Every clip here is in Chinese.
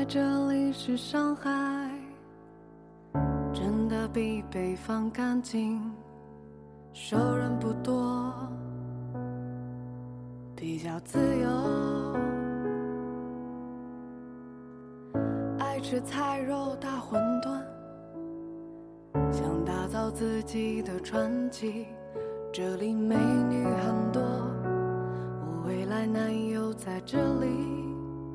来这里是上海，真的比北方干净，熟人不多，比较自由，爱吃菜肉大馄饨，想打造自己的传奇，这里美女很多，我未来男友在这里。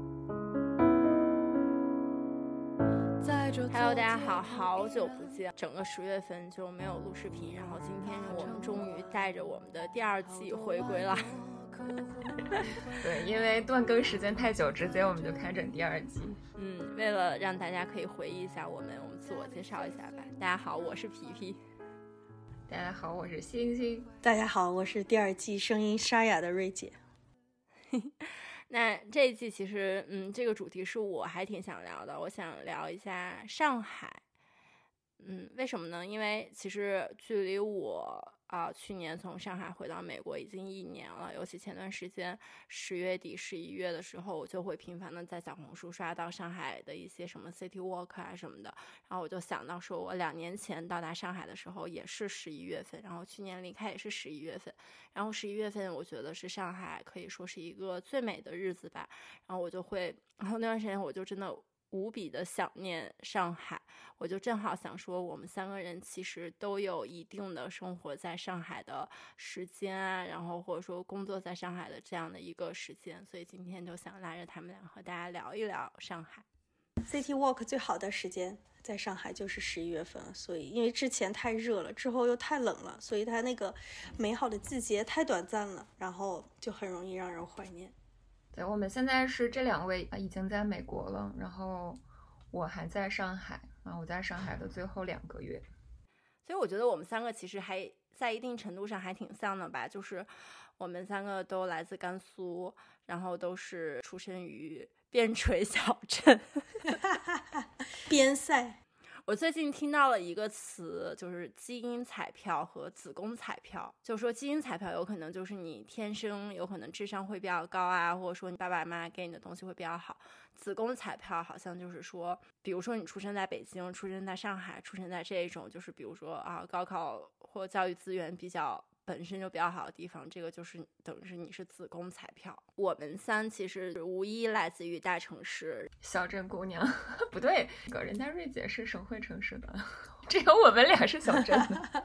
Hello， 大家好，好久不见，整个10月份就没有录视频，然后今天我们终于带着我们的第2季回归了。 对，因为断更时间太久，直接我们就开整第2季。 为了让大家可以回忆一下我们自我介绍一下吧。大家好，我是皮皮。 大家好，我是星星。 大家好，我是第2季声音沙哑的瑞姐。 那这一季其实这个主题是我还挺想聊的，我想聊一下上海。为什么呢？因为其实距离我去年从上海回到美国已经1年了，尤其前段时间10月底11月的时候，我就会频繁的在小红书刷到上海的一些什么 City Walk 啊什么的，然后我就想到说我2年前到达上海的时候也是11月份，然后去年离开也是11月份，然后11月份我觉得是上海可以说是一个最美的日子吧，然后那段时间我就真的无比的想念上海，我就正好想说我们3个人其实都有一定的生活在上海的时间啊，然后或者说工作在上海的这样的一个时间，所以今天就想拉着他们俩和大家聊一聊上海。 City Walk 最好的时间在上海就是11月份，所以因为之前太热了，之后又太冷了，所以它那个美好的季节太短暂了，然后就很容易让人怀念。 对，我们现在是这2位已经在美国了，然后我还在上海，然后我在上海的最后2个月， 所以我觉得我们3个其实还在一定程度上还挺像的吧，就是我们3个都来自甘肃，然后都是出生于边陲小镇边塞。 我最近听到了一个词，就是基因彩票和子宫彩票，就是说基因彩票有可能就是你天生有可能智商会比较高啊，或者说你爸爸妈妈给你的东西会比较好。子宫彩票好像就是说，比如说你出生在北京，出生在上海，出生在这种就是比如说高考或教育资源比较本身就比较好的地方，这个就是等于是你是子宫彩票。我们3其实无一来自于大城市， 小镇姑娘不对，人家瑞姐是省会城市的，只有我们俩是小镇的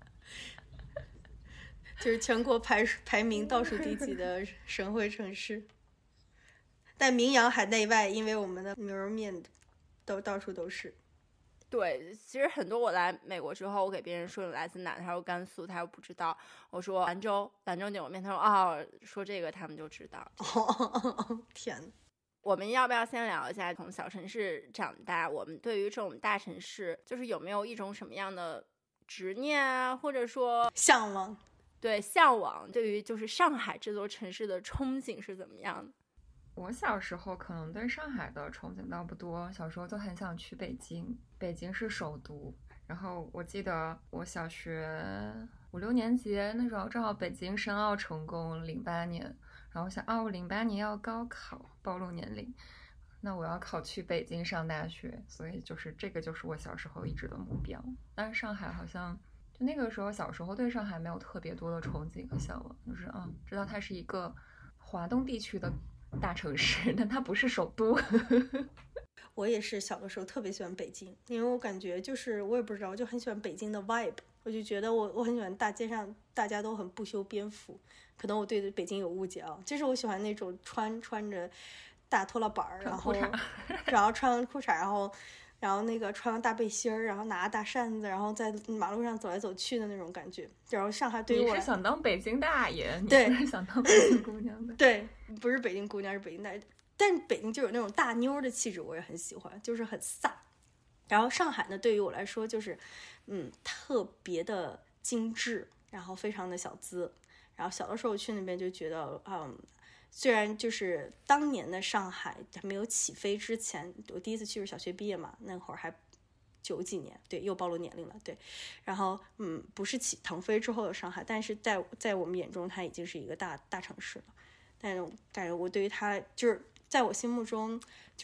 就是全国排名倒数第几的省会城市，但名扬海内外，因为我们的牛肉面都到处都是。 对，其实很多我来美国之后，我给别人说你来自哪，他说甘肃，他又不知道。我说兰州牛肉面，他说说这个他们就知道。 天哪！ 我们要不要先聊一下从小城市长大，我们对于这种大城市就是有没有一种什么样的执念啊，或者说向往？ 对，向往，对于就是上海这座城市的憧憬是怎么样的？ 我小时候可能对上海的憧憬倒不多，小时候就很想去北京，北京是首都。然后我记得我小学5、6年级那时候正好北京申奥成功08年，然后我想我08年要高考，暴露年龄，那我要考去北京上大学，所以就是这个就是我小时候一直的目标。但是上海好像就那个时候小时候对上海没有特别多的憧憬和向往，就是知道它是一个华东地区的大城市，但它不是首都我也是小的时候特别喜欢北京，因为我感觉就是我也不知道，我就很喜欢北京的 vibe， 我就觉得我很喜欢大街上大家都很不修边幅，可能我对北京有误解啊，就是我喜欢那种穿着大拖拉板，然后穿裤衩，然后那个穿个大背心儿，然后拿个大扇子，然后在马路上走来走去的那种感觉。然后上海对于我， 你是想当北京大爷， 对， 你不是想当北京姑娘的。 对，不是北京姑娘，是北京大爷。但是北京就有那种大妞的气质，我也很喜欢，就是很飒。然后上海呢，对于我来说就是，特别的精致，然后非常的小资。然后小的时候去那边就觉得，虽然就是当年的上海还没有起飞之前，我第一次去是小学毕业嘛，那会儿还90几年，对，又暴露年龄了，对。然后不是腾飞之后的上海，但是在我们眼中，它已经是一个大城市了。但是我对于它就是在我心目中，就是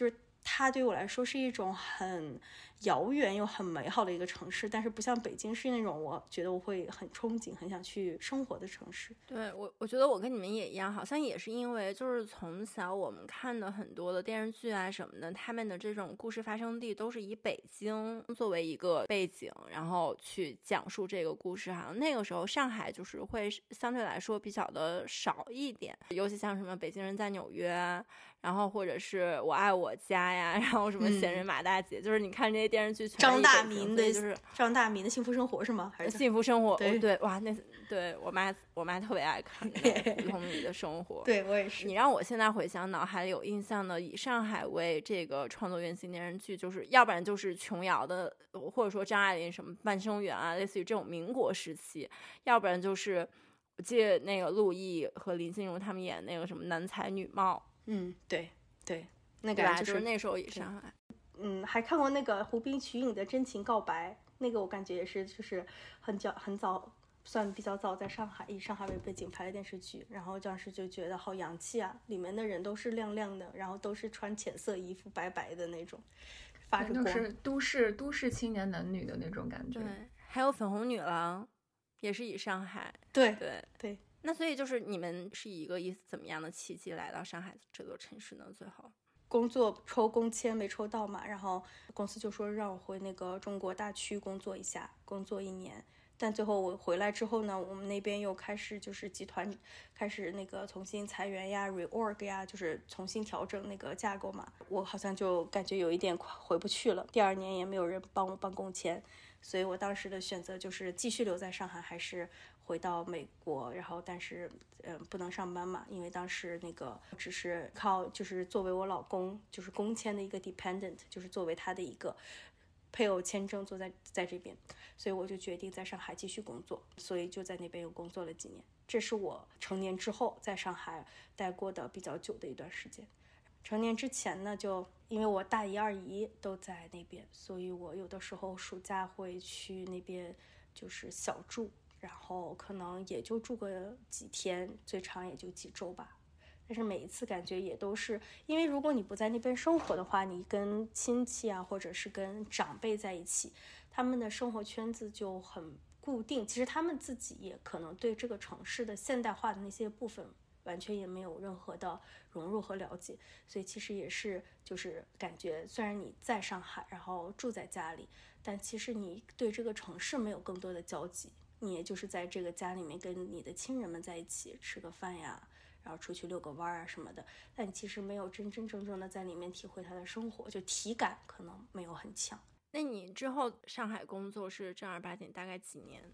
它对我来说是一种很遥远又很美好的一个城市，但是不像北京是那种我觉得我会很憧憬很想去生活的城市。 对，我觉得我跟你们也一样，好像也是因为就是从小我们看的很多的电视剧啊什么的，他们的这种故事发生地都是以北京作为一个背景，然后去讲述这个故事。好像那个时候上海就是会相对来说比较的少一点，尤其像什么北京人在纽约，然后或者是我爱我家呀，然后什么闲人马大姐，就是你看这些电视剧全张大民的就是张大民的幸福生活是吗？还是幸福生活？ 对， 对，哇，那对我妈特别爱看那种普通女的生活。 对我也是。 你让我现在回想，脑海里有印象的以上海为这个创作原型电视剧，就是要不然就是琼瑶的，或者说张爱玲什么半生缘啊，类似于这种民国时期，要不然就是我记得那个陆毅和林心如他们演那个什么男才女貌。 对对，那个就是那时候也上海。 还看过那个胡兵瞿颖的《真情告白》，那个我感觉也是就是很早，算比较早，在上海以上海为背景拍的电视剧，然后当时就觉得好洋气啊，里面的人都是亮亮的，然后都是穿浅色衣服，白白的那种，发着光， 就是都市青年男女的那种感觉。 对，还有粉红女郎，也是以上海。 对。 那所以就是你们是以一个怎么样的契机来到上海这座城市呢？最后工作抽工签没抽到嘛，然后公司就说让我回那个中国大区工作一下，工作1年。但最后我回来之后呢，我们那边又开始就是集团开始那个重新裁员呀 reorg 呀，就是重新调整那个架构嘛，我好像就感觉有一点回不去了。第2年也没有人帮我办工签，所以我当时的选择就是继续留在上海，还是回到美国，然后但是不能上班嘛，因为当时那个只是靠就是作为我老公就是工签的一个 dependent， 就是作为他的一个配偶签证坐在这边，所以我就决定在上海继续工作，所以就在那边又工作了几年。这是我成年之后在上海待过的比较久的一段时间。成年之前呢，就因为我大姨二姨都在那边，所以我有的时候暑假会去那边就是小住，然后可能也就住个几天，最长也就几周吧。但是每一次感觉也都是，因为如果你不在那边生活的话，你跟亲戚啊，或者是跟长辈在一起，他们的生活圈子就很固定。其实他们自己也可能对这个城市的现代化的那些部分完全也没有任何的融入和了解，所以其实也是就是感觉虽然你在上海，然后住在家里，但其实你对这个城市没有更多的交集，你也就是在这个家里面跟你的亲人们在一起吃个饭呀，然后出去遛个弯啊什么的，但你其实没有真真正正的在里面体会他的生活，就体感可能没有很强。 那你之后上海工作是正儿八经大概几年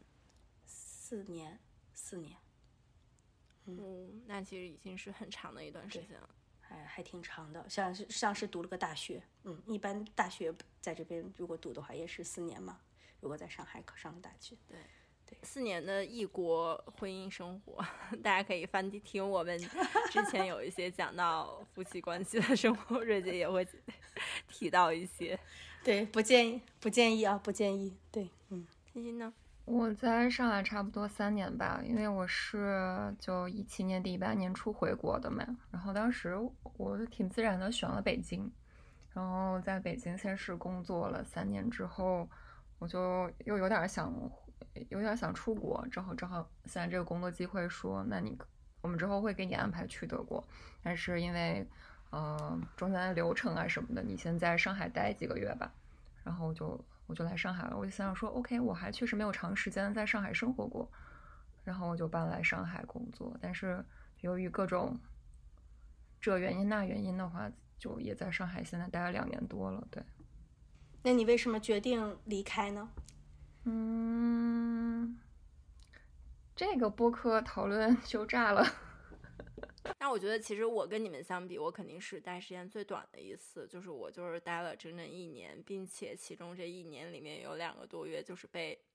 ？4年。 那其实已经是很长的一段时间了， 还挺长的，像是读了个大学。一般大学在这边如果读的话也是4年嘛，如果在上海可上大学。 对，4年的异国婚姻生活，大家可以翻听我们之前有一些讲到夫妻关系的生活，瑞姐也会提到一些。 对，不建议啊，不建议。对， 欣欣呢？ 我在上海差不多3年吧，因为我是就17年底18年初回国的嘛，然后当时我挺自然的选了北京，然后在北京先是工作了3年之后，我就又有点想出国，正好现在这个工作机会说，那我们之后会给你安排去德国，但是因为中间的流程啊什么的，你先在上海待几个月吧，然后我就来上海了。我就想说 OK， 我还确实没有长时间在上海生活过，然后我就搬来上海工作，但是由于各种这原因那原因的话，就也在上海现在待了2年多了。对， 那你为什么决定离开呢？ 这个播客讨论就炸了。 那我觉得其实我跟你们相比，我肯定是待时间最短的一次，就是我待了整整1年，并且其中这1年里面有2个多月就是被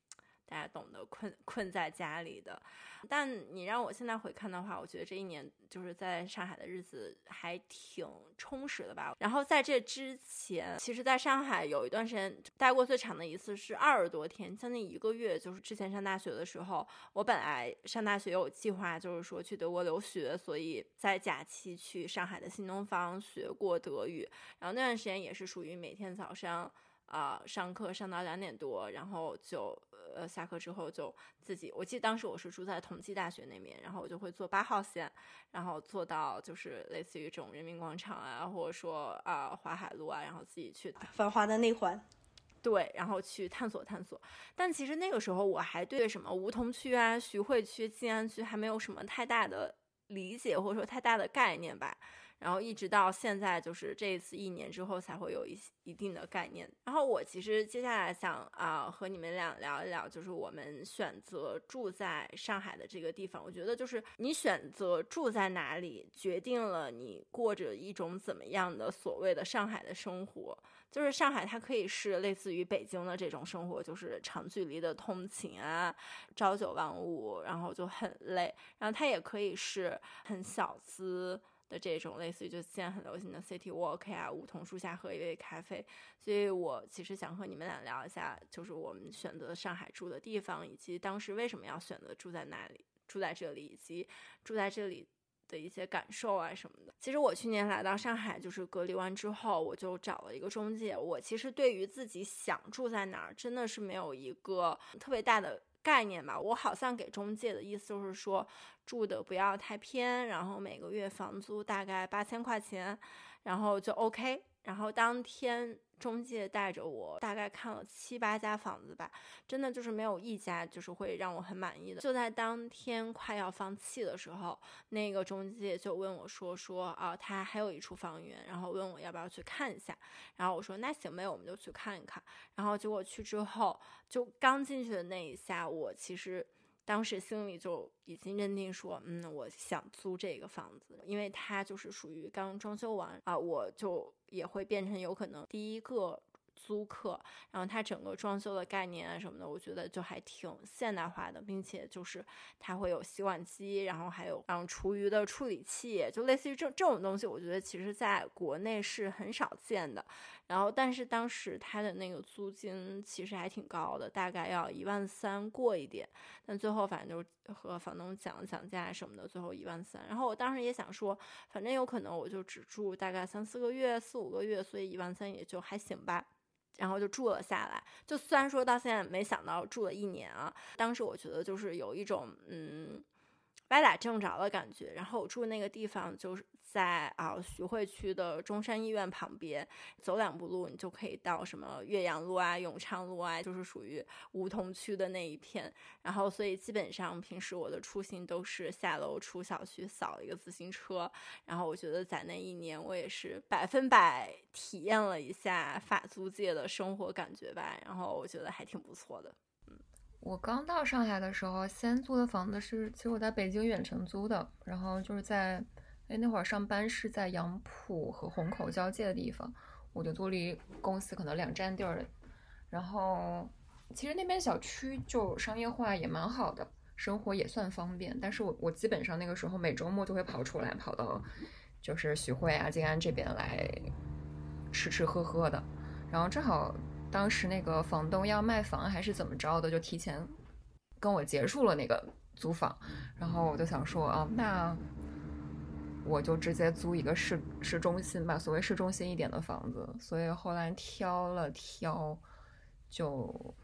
大家懂得困在家里的。但你让我现在回看的话，我觉得这一年就是在上海的日子还挺充实的吧。然后在这之前，其实在上海有一段时间待过，最长的一次是20多天，将近1个月。就是之前上大学的时候，我本来上大学有计划，就是说去德国留学，所以在假期去上海的新东方学过德语。然后那段时间也是属于每天早上上课上到2点多，然后就下课之后就自己，我记得当时我是住在同济大学那边，然后我就会坐8号线，然后坐到就是类似于这种人民广场啊，或者说淮海路啊，然后自己去繁华的内环。 对，然后去探索。但其实那个时候我还对什么梧桐区啊、徐汇区、静安区还没有什么太大的理解，或者说太大的概念吧。然后一直到现在，就是这一次1年之后才会有一定的概念。然后我其实接下来想和你们俩聊一聊，就是我们选择住在上海的这个地方。我觉得就是你选择住在哪里，决定了你过着一种怎么样的所谓的上海的生活。就是上海它可以是类似于北京的这种生活，就是长距离的通勤啊，朝九晚5，然后就很累。然后它也可以是很小资的这种类似于就现在很流行的 city walk 呀，梧桐树下喝一杯咖啡。所以我其实想和你们俩聊一下，就是我们选择上海住的地方，以及当时为什么要选择住在哪里，住在这里，以及住在这里的一些感受啊什么的。其实我去年来到上海，就是隔离完之后，我就找了一个中介。我其实对于自己想住在哪儿，真的是没有一个特别大的概念吧。我好像给中介的意思就是说，住的不要太偏，然后每个月房租大概8000块钱，然后就 OK。然后当天中介带着我大概看了7、8家房子吧，真的就是没有一家就是会让我很满意的。就在当天快要放弃的时候，那个中介就问我说他还有一处房源，然后问我要不要去看一下。然后我说那行呗，我们就去看一看。然后结果去之后，就刚进去的那一下，我其实当时心里就已经认定说我想租这个房子，因为它就是属于刚装修完我就也会变成有可能第一个租客，然后它整个装修的概念啊什么的，我觉得就还挺现代化的，并且就是它会有洗碗机，然后还有厨余的处理器，就类似于这种东西，我觉得其实在国内是很少见的。然后但是当时它的那个租金其实还挺高的，大概要13000过一点，但最后反正就和房东讲价什么的，最后13000。然后我当时也想说，反正有可能我就只住大概3、4个月、4、5个月，所以13000也就还行吧。然后就住了下来，就虽然说到现在没想到住了1年啊，当时我觉得就是有一种歪打正着的感觉。然后我住那个地方就是在徐汇区的中山医院旁边，走2步路你就可以到什么岳阳路啊、永昌路啊，就是属于梧桐区的那一片。然后所以基本上平时我的出行都是下楼出小区扫一个自行车。然后我觉得在那1年我也是100%体验了一下法租界的生活感觉吧，然后我觉得还挺不错的。 我刚到上海的时候，先租的房子是，其实我在北京远程租的，然后就是在那会儿上班是在杨浦和虹口交界的地方，我就租离公司可能2站地儿的。然后其实那边小区就商业化也蛮好的，生活也算方便。但是我基本上那个时候每周末就会跑出来，跑到就是徐汇啊、静安这边来吃喝喝的。然后正好当时那个房东要卖房还是怎么着的，就提前跟我结束了那个租房。然后我就想说那我就直接租一个市中心吧，所谓市中心一点的房子。所以后来挑了挑，就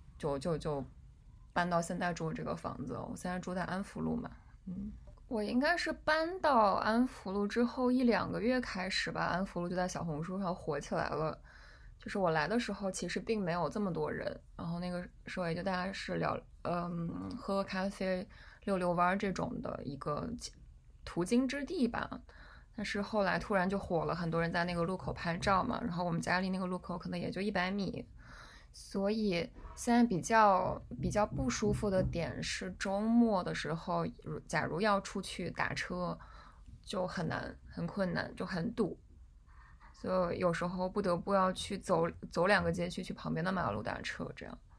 搬到现在住这个房子。我现在住在安福路嘛，我应该是搬到安福路之后1、2个月开始吧，安福路就在小红书上火起来了。就是我来的时候其实并没有这么多人，然后那个时候也就大家是喝咖啡、遛弯这种的一个途经之地吧。但是后来突然就火了，很多人在那个路口拍照嘛，然后我们家离那个路口可能也就100米，所以现在比较不舒服的点是周末的时候，假如要出去打车就很难，很困难，就很堵。所以有时候不得不要去走2个街区去旁边的马路打车这样。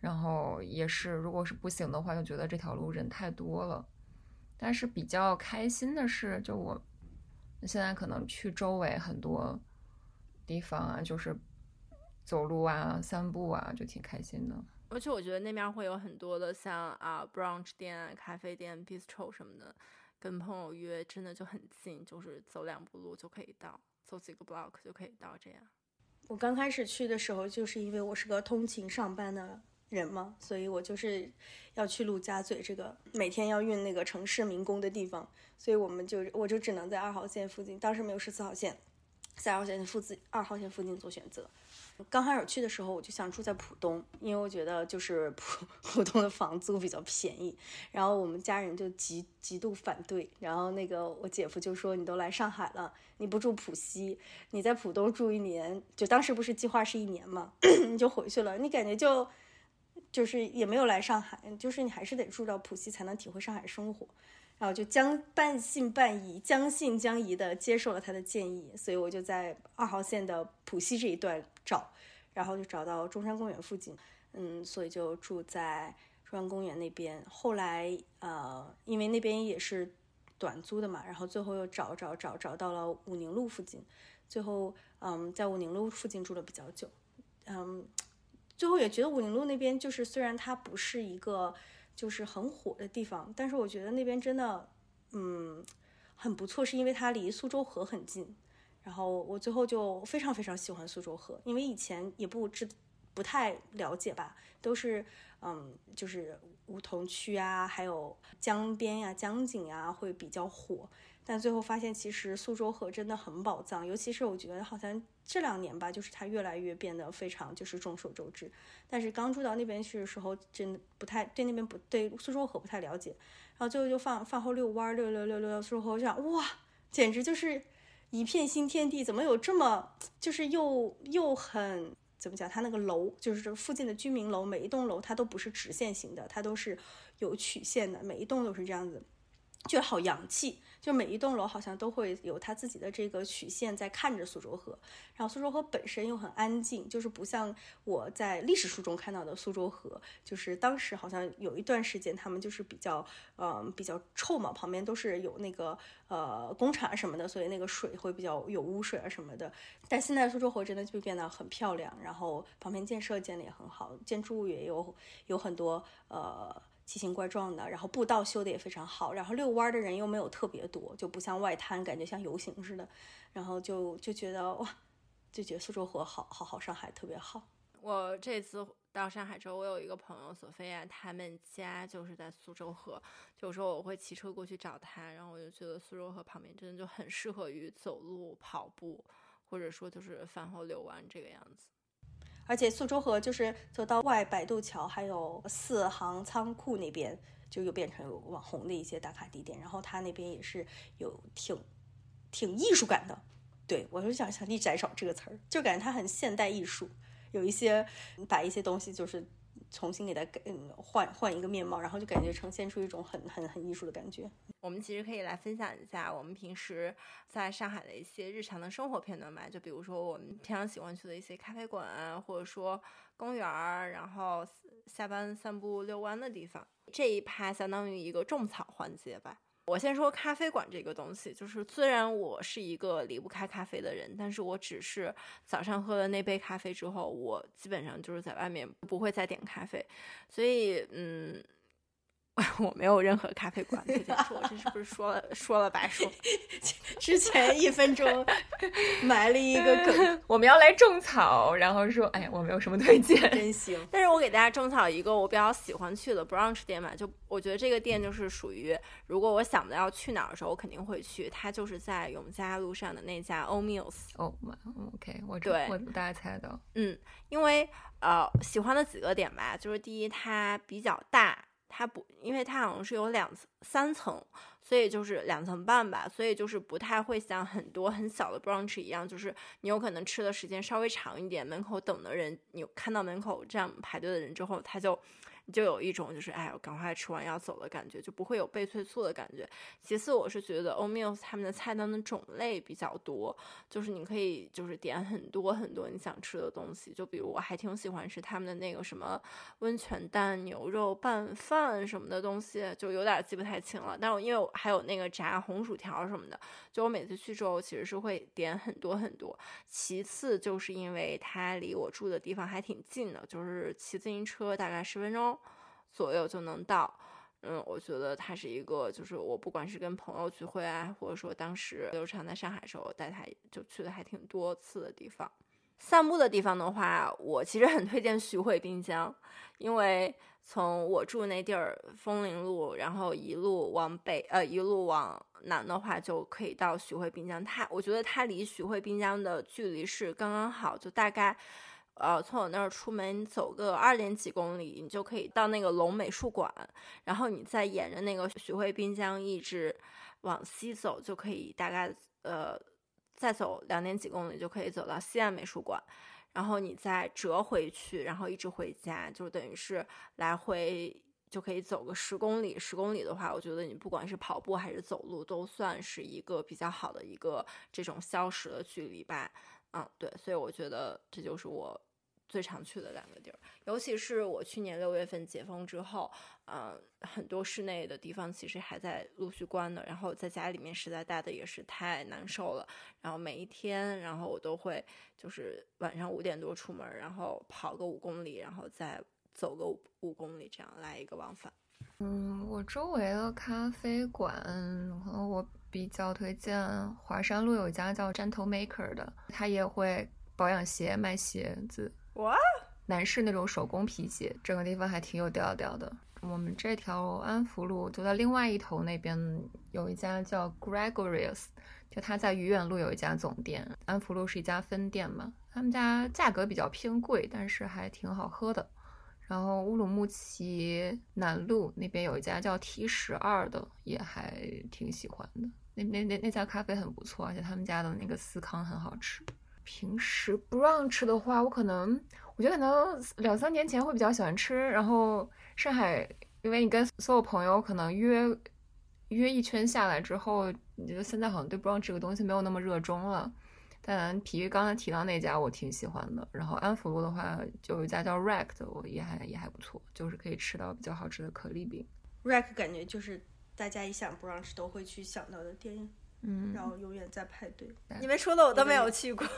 然后也是如果是不行的话，就觉得这条路人太多了。但是比较开心的是，就我现在可能去周围很多地方啊，就是走路啊、散步啊，就挺开心的。 而且我觉得那边会有很多的像brunch 店、咖啡店、bistro 什么的，跟朋友约真的就很近，就是走2步路就可以到，走几个 block 就可以到这样。 我刚开始去的时候，就是因为我是个通勤上班的人嘛，所以我就是要去陆家嘴这个每天要运那个城市民工的地方，所以我就只能在2号线附近，当时没有14号线，在2号线2号线附近做选择。刚开始去的时候，我就想住在浦东，因为我觉得就是浦东的房租比较便宜。然后我们家人就极度反对，然后那个我姐夫就说：“你都来上海了，你不住浦西，你在浦东住1年，就当时不是计划是1年嘛，你就回去了，你感觉就是也没有来上海，就是你还是得住到浦西才能体会上海生活。”然后就半信半疑、将信将疑的接受了他的建议，所以我就在2号线的浦西这一段找，然后就找到中山公园附近，所以就住在中山公园那边。后来因为那边也是短租的嘛，然后最后又找到了武宁路附近，最后在武宁路附近住了比较久，最后也觉得武宁路那边就是虽然它不是一个就是很火的地方，但是我觉得那边真的很不错，是因为它离苏州河很近。然后我最后就非常非常喜欢苏州河，因为以前也不太了解吧，都是就是梧桐区啊，还有江边呀、江景啊会比较火，但最后发现其实苏州河真的很宝藏，尤其是我觉得好像这2年吧，就是它越来越变得非常就是众所周知。但是刚住到那边去的时候，真的不太对那边对苏州河不太了解，然后最后就饭后遛弯溜到苏州河，我想哇，简直就是一片新天地，怎么有这么就是又很怎么讲？它那个楼就是这附近的居民楼，每一栋楼它都不是直线型的，它都是有曲线的，每一栋都是这样子，觉得好洋气。就每一栋楼好像都会有它自己的这个曲线在看着苏州河，然后苏州河本身又很安静，就是不像我在历史书中看到的苏州河，就是当时好像有一段时间他们就是比较臭嘛，旁边都是有那个工厂什么的，所以那个水会比较有污水啊什么的。但现在苏州河真的就变得很漂亮，然后旁边建设建得也很好，建筑物也有很多奇形怪状的，然后步道修的也非常好，然后遛弯的人又没有特别多，就不像外滩感觉像游行似的，然后就觉得哇，就觉得苏州河好，上海特别好。 我这次到上海之后，我有一个朋友索菲亚，他们家就是在苏州河，有时候我会骑车过去找他，然后我就觉得苏州河旁边真的就很适合于走路、跑步，或者说就是饭后遛弯这个样子。 而且苏州河就是走到外摆渡桥还有4行仓库那边，就又变成有网红的一些打卡地点，然后它那边也是有挺艺术感的。对，我就想一直在找这个词儿，就感觉它很现代艺术，有一些把一些东西就是重新给它换一个面貌，然后就感觉呈现出一种很艺术的感觉。 我们其实可以来分享一下我们平时在上海的一些日常的生活片段吧，就比如说我们平常喜欢去的一些咖啡馆啊，或者说公园，然后下班散步遛弯的地方。这一趴相当于一个种草环节吧。我先说咖啡馆这个东西，就是虽然我是一个离不开咖啡的人，但是我只是早上喝了那杯咖啡之后，我基本上就是在外面不会再点咖啡，所以我没有任何咖啡馆推荐。我这是不是说了白说？ 之前1分钟埋了一个梗， 我们要来种草，然后说，哎，我没有什么推荐， 真行。 但是我给大家种草一个我比较喜欢去的 brunch 店嘛，就我觉得这个店就是属于，如果我想不到要去哪儿的时候，我肯定会去。它就是在永嘉路上的那家 Old Mills。 OK， 我大概猜到。 因为喜欢的几个点吧，就是第一，它比较大。因为它好像是有3层，所以就是2层半吧，所以就是不太会像很多很小的 brunch 一样，就是你有可能吃的时间稍微长一点，门口等的人，你看到门口这样排队的人之后，他就你就有一种就是哎，我赶快吃完要走的感觉，就不会有被催促的感觉。其次我是觉得 Old Mills 他们的菜单的种类比较多，就是你可以就是点很多很多你想吃的东西，就比如我还挺喜欢吃他们的那个什么温泉蛋牛肉拌饭什么的东西，就有点记不太清了，但我因为我还有那个炸红薯条什么的，就我每次去之后其实是会点很多很多。其次就是因为它离我住的地方还挺近的，就是骑自行车大概10分钟左右就能到。我觉得它是一个，就是我不管是跟朋友聚会啊，或者说当时刘畅在上海的时候带他就去的还挺多次的地方。散步的地方的话，我其实很推荐徐汇滨江，因为从我住那地儿枫林路，然后一路往北，一路往南的话，就可以到徐汇滨江。我觉得它离徐汇滨江的距离是刚刚好，就大概，从我那儿出门走个2点几公里，你就可以到那个龙美术馆，然后你再沿着那个徐汇滨江一直往西走，就可以大概再走2点几公里就可以走到西岸美术馆。然后你再折回去，然后一直回家，就等于是来回就可以走个10公里。10公里的话，我觉得你不管是跑步还是走路，都算是一个比较好的一个这种消食的距离吧。对，所以我觉得这就是我最常去的2个地儿。尤其是我去年6月份解封之后，很多室内的地方其实还在陆续关的，然后在家里面实在待的也是太难受了，然后每一天，然后我都会就是晚上5点多出门，然后跑个5公里，然后再走个5公里，这样来一个往返。 我周围的咖啡馆，可能我比较推荐华山路有一家叫 Gentle Maker 的，他也会保养鞋、卖鞋子， 哇， 男士那种手工皮鞋，整个地方还挺有调调的。我们这条安福路就在另外一头，那边有一家叫 Gregorius， 就他在愚园路有一家总店，安福路是一家分店嘛，他们家价格比较偏贵，但是还挺好喝的。然后乌鲁木齐南路那边有一家叫 T12的，也还挺喜欢的。那家咖啡很不错，而且他们家的那个司康很好吃。平时 brunch 的话，我觉得可能2-3年前会比较喜欢吃。然后上海，因为你跟所有朋友可能约一圈下来之后，你觉得现在好像对 brunch 这个东西没有那么热衷了。但皮皮刚才提到那家我挺喜欢的，然后安福路的话就有一家叫 Rack 的，我也还不错，就是可以吃到比较好吃的可丽饼。 Rack 感觉就是大家一想 brunch 都会去想到的店，然后永远在排队。 你们说的我都没有去过。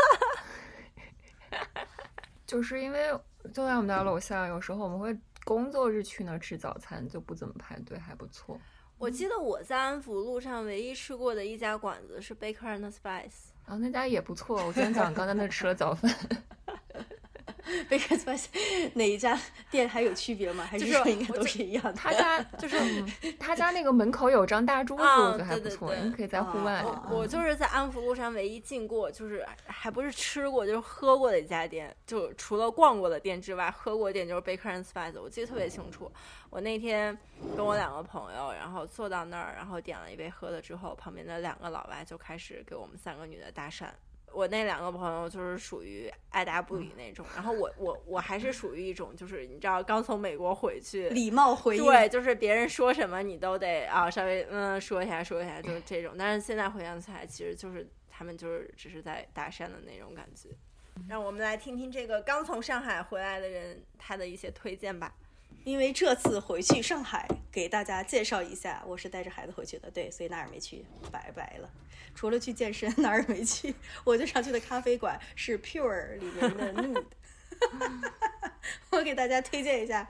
就是因为就在我们家楼下，有时候我们会工作日去那儿吃早餐，就不怎么排队，还不错。 我记得我在安福路上唯一吃过的一家馆子是 Baker and Spice， 然后那家也不错，我今天早上刚在那吃了早饭。 Baker Spice 哪一家店还有区别吗？还是说应该都是一样的？ 他家就是他家那个门口有张大柱子，我觉得还不错， 对对对， 你可以在户外。 我就是在安福路上唯一进过，就是还不是吃过，就是喝过的一家店，就除了逛过的店之外，喝过的店就是 Baker and Spice， 我记得特别清楚。我那天跟我2个朋友，然后坐到那儿，然后点了一杯喝的之后，旁边的2个老外就开始给我们3个女的搭讪。我那2个朋友就是属于爱答不理那种，然后我还是属于一种就是你知道刚从美国回去， 礼貌回应， 对，就是别人说什么你都得稍微说一下，就是这种。但是现在回想起来，其实就是他们就是只是在搭讪的那种感觉。让我们来听听这个刚从上海回来的人他的一些推荐吧。 因为这次回去上海，给大家介绍一下，我是带着孩子回去的，对，所以哪儿没去，拜拜了。除了去健身，哪儿没去。我最常去的咖啡馆是 Pure 里面的 Nude。我给大家推荐一下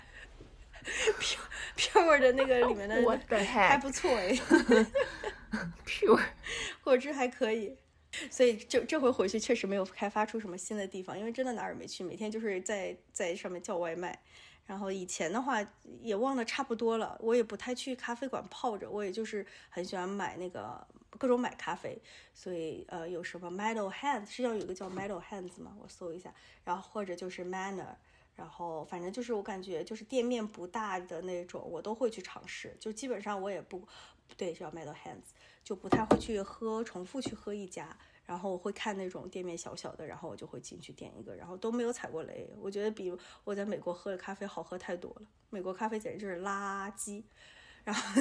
Pure 的那个里面的，还不错哎。 Pure 果汁还可以。所以这回回去确实没有开发出什么新的地方，因为真的哪儿也没去，每天就是在上面叫外卖。然后以前的话也忘得差不多了，我也不太去咖啡馆泡着，我也就是很喜欢买那个各种买咖啡，所以有什么 Meadow Hands， 是要有个叫 Meadow Hands 吗？我搜一下，然后或者就是 Manner， 然后反正就是我感觉就是店面不大的那种我都会去尝试，就基本上我也不对，叫 Meadow Hands， 就不太会去重复去喝一家， 然后我会看那种店面小小的，然后我就会进去点一个，然后都没有踩过雷。我觉得比我在美国喝的咖啡好喝太多了，美国咖啡简直就是垃圾。然后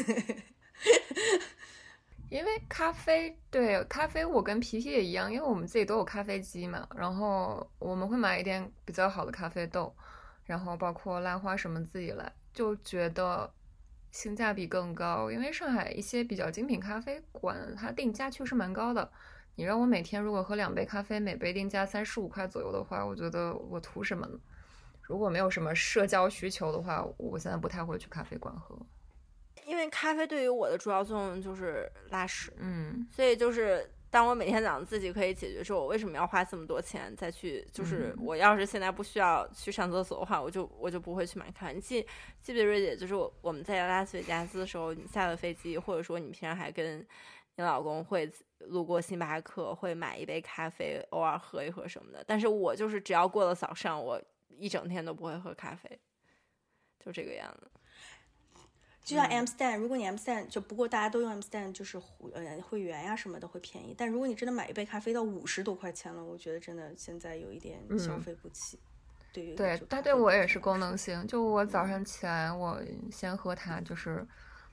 因为咖啡，对咖啡我跟皮皮也一样，因为我们自己都有咖啡机嘛，然后我们会买一点比较好的咖啡豆，然后包括拉花什么自己来，就觉得性价比更高。因为上海一些比较精品咖啡馆，它定价确实蛮高的。你让我每天如果喝2杯咖啡，每杯定价35块左右的话，我觉得我图什么呢？如果没有什么社交需求的话，我现在不太会去咖啡馆喝。 因为咖啡对于我的主要作用就是拉屎， 嗯， 所以就是当我每天早上自己可以解决之后，我为什么要花这么多钱再去？就是我要是现在不需要去上厕所的话，我就不会去买咖啡。你记不记得瑞姐，就是我们在拉斯维加斯的时候，你下了飞机，或者说你平常还跟你老公会路过星巴克，会买一杯咖啡，偶尔喝一喝什么的。但是我就是只要过了早上，我一整天都不会喝咖啡，就这个样子。 就像 Amstel，如果你 Amstel 就不过大家都用 Amstel，就是会员呀什么的会便宜，但如果你真的买一杯咖啡到50多块钱了，我觉得真的现在有一点消费不起。对， 它对我也是功能性。就我早上起来，我先喝它，就是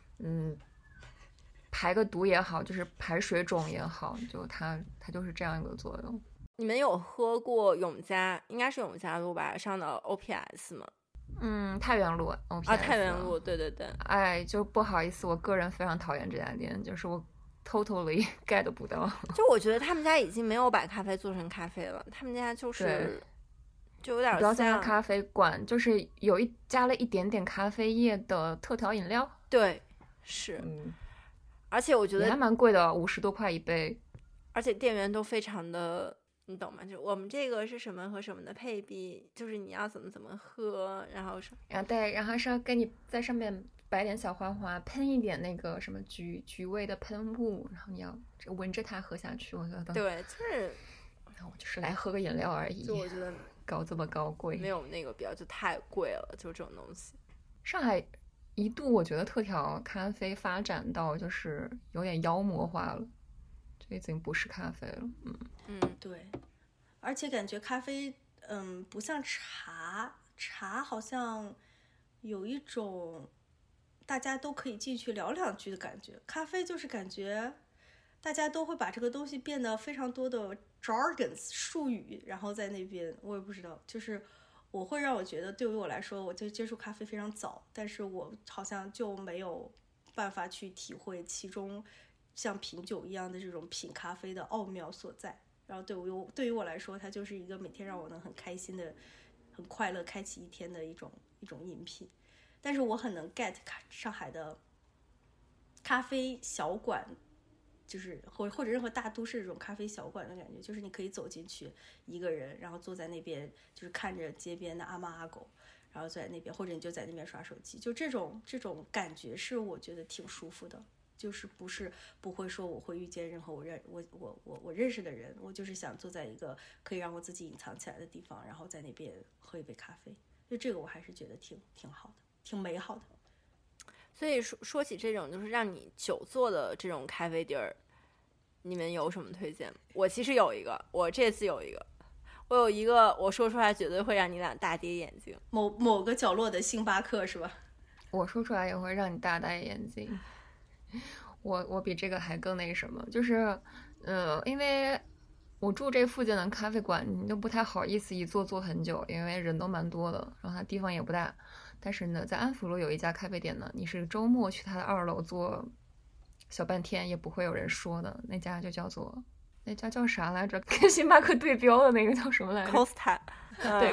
排个毒也好，就是排水肿也好，就它就是这样一个作用。 你们有喝过永嘉，应该是永嘉路吧上的 OPS 吗？ 太原路 OPS 太原路，对。 哎，就不好意思，我个人非常讨厌这家店，就是我 totally get 不到。 就我觉得他们家已经没有把咖啡做成咖啡了，他们家就是就有点不要像咖啡馆，就是加了一点点咖啡液的特调饮料。 对，是。而且我觉得也还蛮贵的，50多块一杯。 而且店员都非常的。你懂吗？就我们这个是什么和什么的配比，就是你要怎么喝，然后对，然后是要给你在上面摆点小花花，喷一点那个什么橘味的喷雾，然后你要闻着它喝下去。我觉得对，就是我就是来喝个饮料而已。 就我觉得搞这么高贵， 没有那个必要，就太贵了，就这种东西。 上海一度我觉得特调咖啡发展到就是有点妖魔化了。已经不是咖啡了。 对，而且感觉咖啡不像茶好像有一种大家都可以进去聊2句的感觉，咖啡就是感觉大家都会把这个东西变得非常多的 jargons 术语，然后在那边我也不知道，就是我会让我觉得对于我来说，我就接触咖啡非常早，但是我好像就没有办法去体会其中像品酒一样的这种品咖啡的奥妙所在。然后对于我来说，它就是一个每天让我能很开心的、很快乐开启一天的一种饮品。但是我很能 get 上海的咖啡小馆，就是或者任何大都市这种咖啡小馆的感觉，就是你可以走进去一个人，然后坐在那边，就是看着街边的阿猫阿狗，然后坐在那边，或者你就在那边刷手机，就这种感觉是我觉得挺舒服的。就是不会说我会遇见任何我认识的人，我就是想坐在一个可以让我自己隐藏起来的地方，然后在那边喝一杯咖啡，就这个我还是觉得挺好的，挺美好的。 所以说起这种就是让你久坐的这种咖啡地儿，你们有什么推荐？我其实有一个，我这次有一个，我有一个，我说出来绝对会让你俩大跌眼镜。 某个角落的星巴克是吧？ 我说出来也会让你大跌眼镜。我比这个还更那什么，就是因为我住这附近的咖啡馆，你都不太好意思一坐很久，因为人都蛮多的，然后它地方也不大。但是呢，在安福路有一家咖啡店呢，你是周末去它的2楼坐小半天也不会有人说的。那家叫啥来着？跟星巴克对标的那个叫什么来着 ？Costa， 对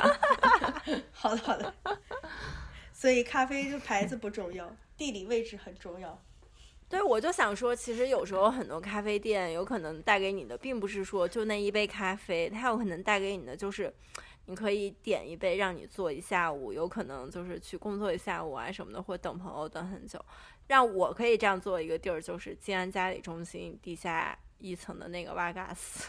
Costa。 好的。所以咖啡就牌子不重要，地理位置很重要。 对，我就想说，其实有时候很多咖啡店有可能带给你的，并不是说就那一杯咖啡，它有可能带给你的就是，你可以点一杯让你坐一下午，有可能就是去工作一下午啊什么的，或等朋友等很久。让我可以这样做一个地儿，就是静安嘉里中心地下1层的那个瓦嘎斯。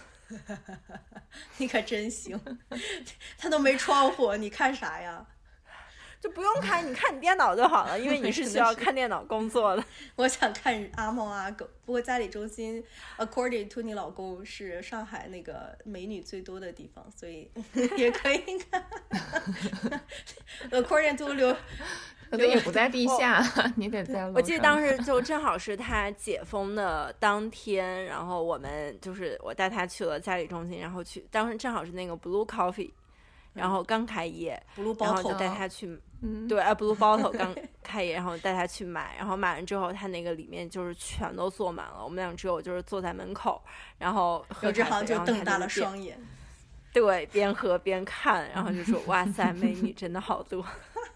你可真行，他都没窗户，你看啥呀？ 就不用看，你看你电脑就好了，因为你是需要看电脑工作的。 我想看阿猫阿狗，不过嘉里中心 according to 你老公是上海那个美女最多的地方，所以也可以看。according to 刘可能也不在地下，你得在楼上。 我记得当时就正好是他解封的当天，然后我带他去了嘉里中心，然后当时正好是那个 Blue Coffee， 然后刚开业，然后就带他去，对，Blue Bottle 刚开业，然后带他去买，然后买完之后，他那个里面就是全都坐满了，我们俩只有就是坐在门口，然后喝咖啡， 刘志航就瞪大了双眼， 对，边喝边看，然后就说哇塞，美女真的好多。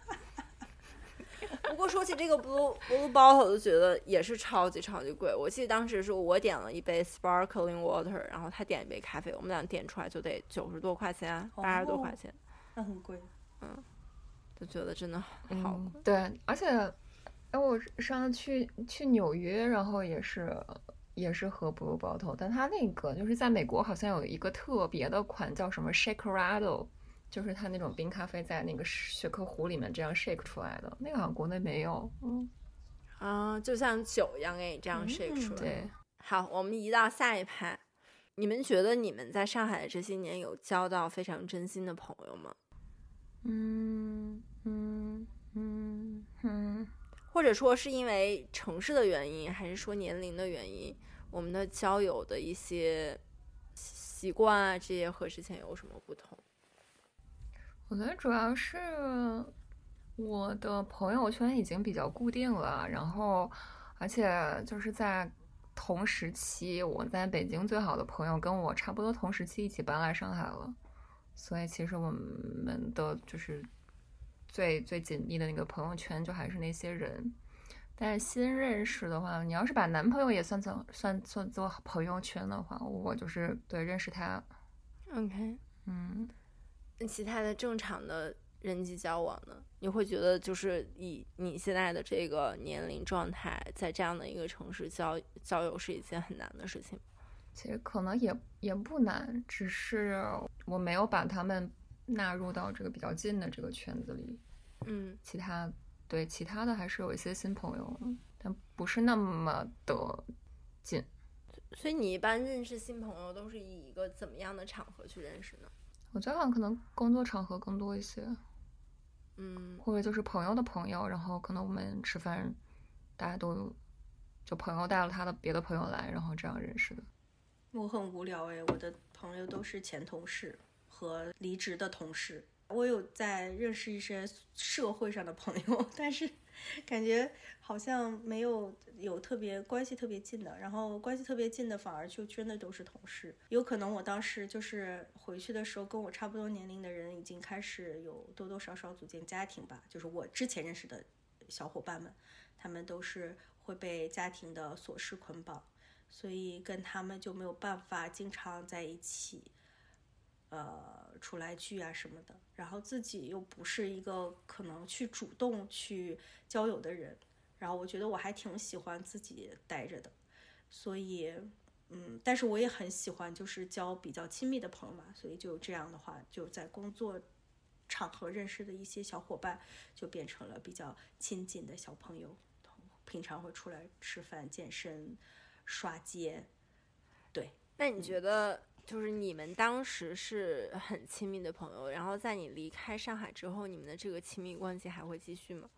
不过说起这个 Blue Bottle， 就觉得也是超级超级贵。我记得当时是我点了一杯 Sparkling Water， 然后他点一杯咖啡，我们俩点出来就得90多块钱，80多块钱， 那很贵。 就觉得真的好贵。 对，而且我上次去纽约，然后也是喝 Blue Bottle， 但它那个就是在美国好像有一个特别的款叫什么 Shakerado。就是它那种冰咖啡在那个雪克壶里面这样 shake 出来的，那个好像国内没有。 就像酒一样给你这样 shake 出来。 对， 好，我们移到下一趴。你们觉得你们在上海的这些年有交到非常真心的朋友吗？或者说是因为城市的原因，还是说年龄的原因，我们的交友的一些习惯啊，这些和之前有什么不同？ 我觉得主要是我的朋友圈已经比较固定了，然后而且就是在同时期，我在北京最好的朋友跟我差不多同时期一起搬来上海了，所以其实我们的就是最紧密的那个朋友圈就还是那些人。但是新认识的话，你要是把男朋友也算作朋友圈的话，我就是对认识他。 OK， 其他的正常的人际交往呢？你会觉得就是以你现在的这个年龄状态，在这样的一个城市交友是一件很难的事情吗？ 其实可能也不难，只是我没有把他们纳入到这个比较近的这个圈子里。其他的还是有一些新朋友，但不是那么的近。 所以你一般认识新朋友都是以一个怎么样的场合去认识呢？ 我觉得好像可能工作场合更多一些，或者就是朋友的朋友，然后可能我们吃饭，大家都就朋友带了他的别的朋友来，然后这样认识的。 我很无聊我的朋友都是前同事和离职的同事。我有在认识一些社会上的朋友，但是感觉好像没有特别关系特别近的，然后关系特别近的反而就真的都是同事。有可能我当时就是回去的时候，跟我差不多年龄的人已经开始有多多少少组建家庭吧，就是我之前认识的小伙伴们，他们都是会被家庭的琐事捆绑，所以跟他们就没有办法经常在一起出来聚啊什么的，然后自己又不是一个可能去主动去交友的人，然后我觉得我还挺喜欢自己待着的，所以但是我也很喜欢就是交比较亲密的朋友嘛，所以就这样的话，就在工作场合认识的一些小伙伴就变成了比较亲近的小朋友，平常会出来吃饭、健身、刷街。对， 那你觉得就是你们当时是很亲密的朋友，然后在你离开上海之后，你们的这个亲密关系还会继续吗？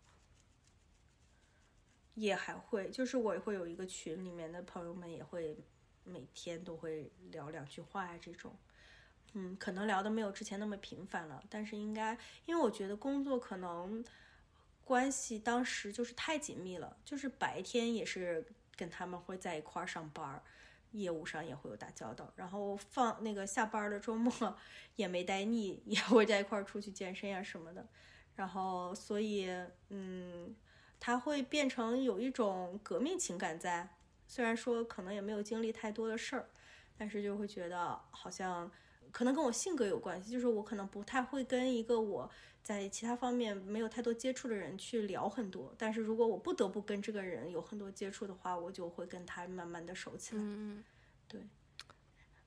也还会，就是我也会有一个群里面的朋友们也会每天都会聊两句话呀这种，可能聊的没有之前那么频繁了，但是应该因为我觉得工作可能关系当时就是太紧密了，就是白天也是跟他们会在一块儿上班，业务上也会有打交道，然后那个下班的周末也没待腻，也会在一块儿出去健身呀什么的，然后所以它会变成有一种革命情感在，虽然说可能也没有经历太多的事儿，但是就会觉得好像可能跟我性格有关系，就是我可能不太会跟一个我在其他方面没有太多接触的人去聊很多，但是如果我不得不跟这个人有很多接触的话，我就会跟他慢慢的熟起来。对。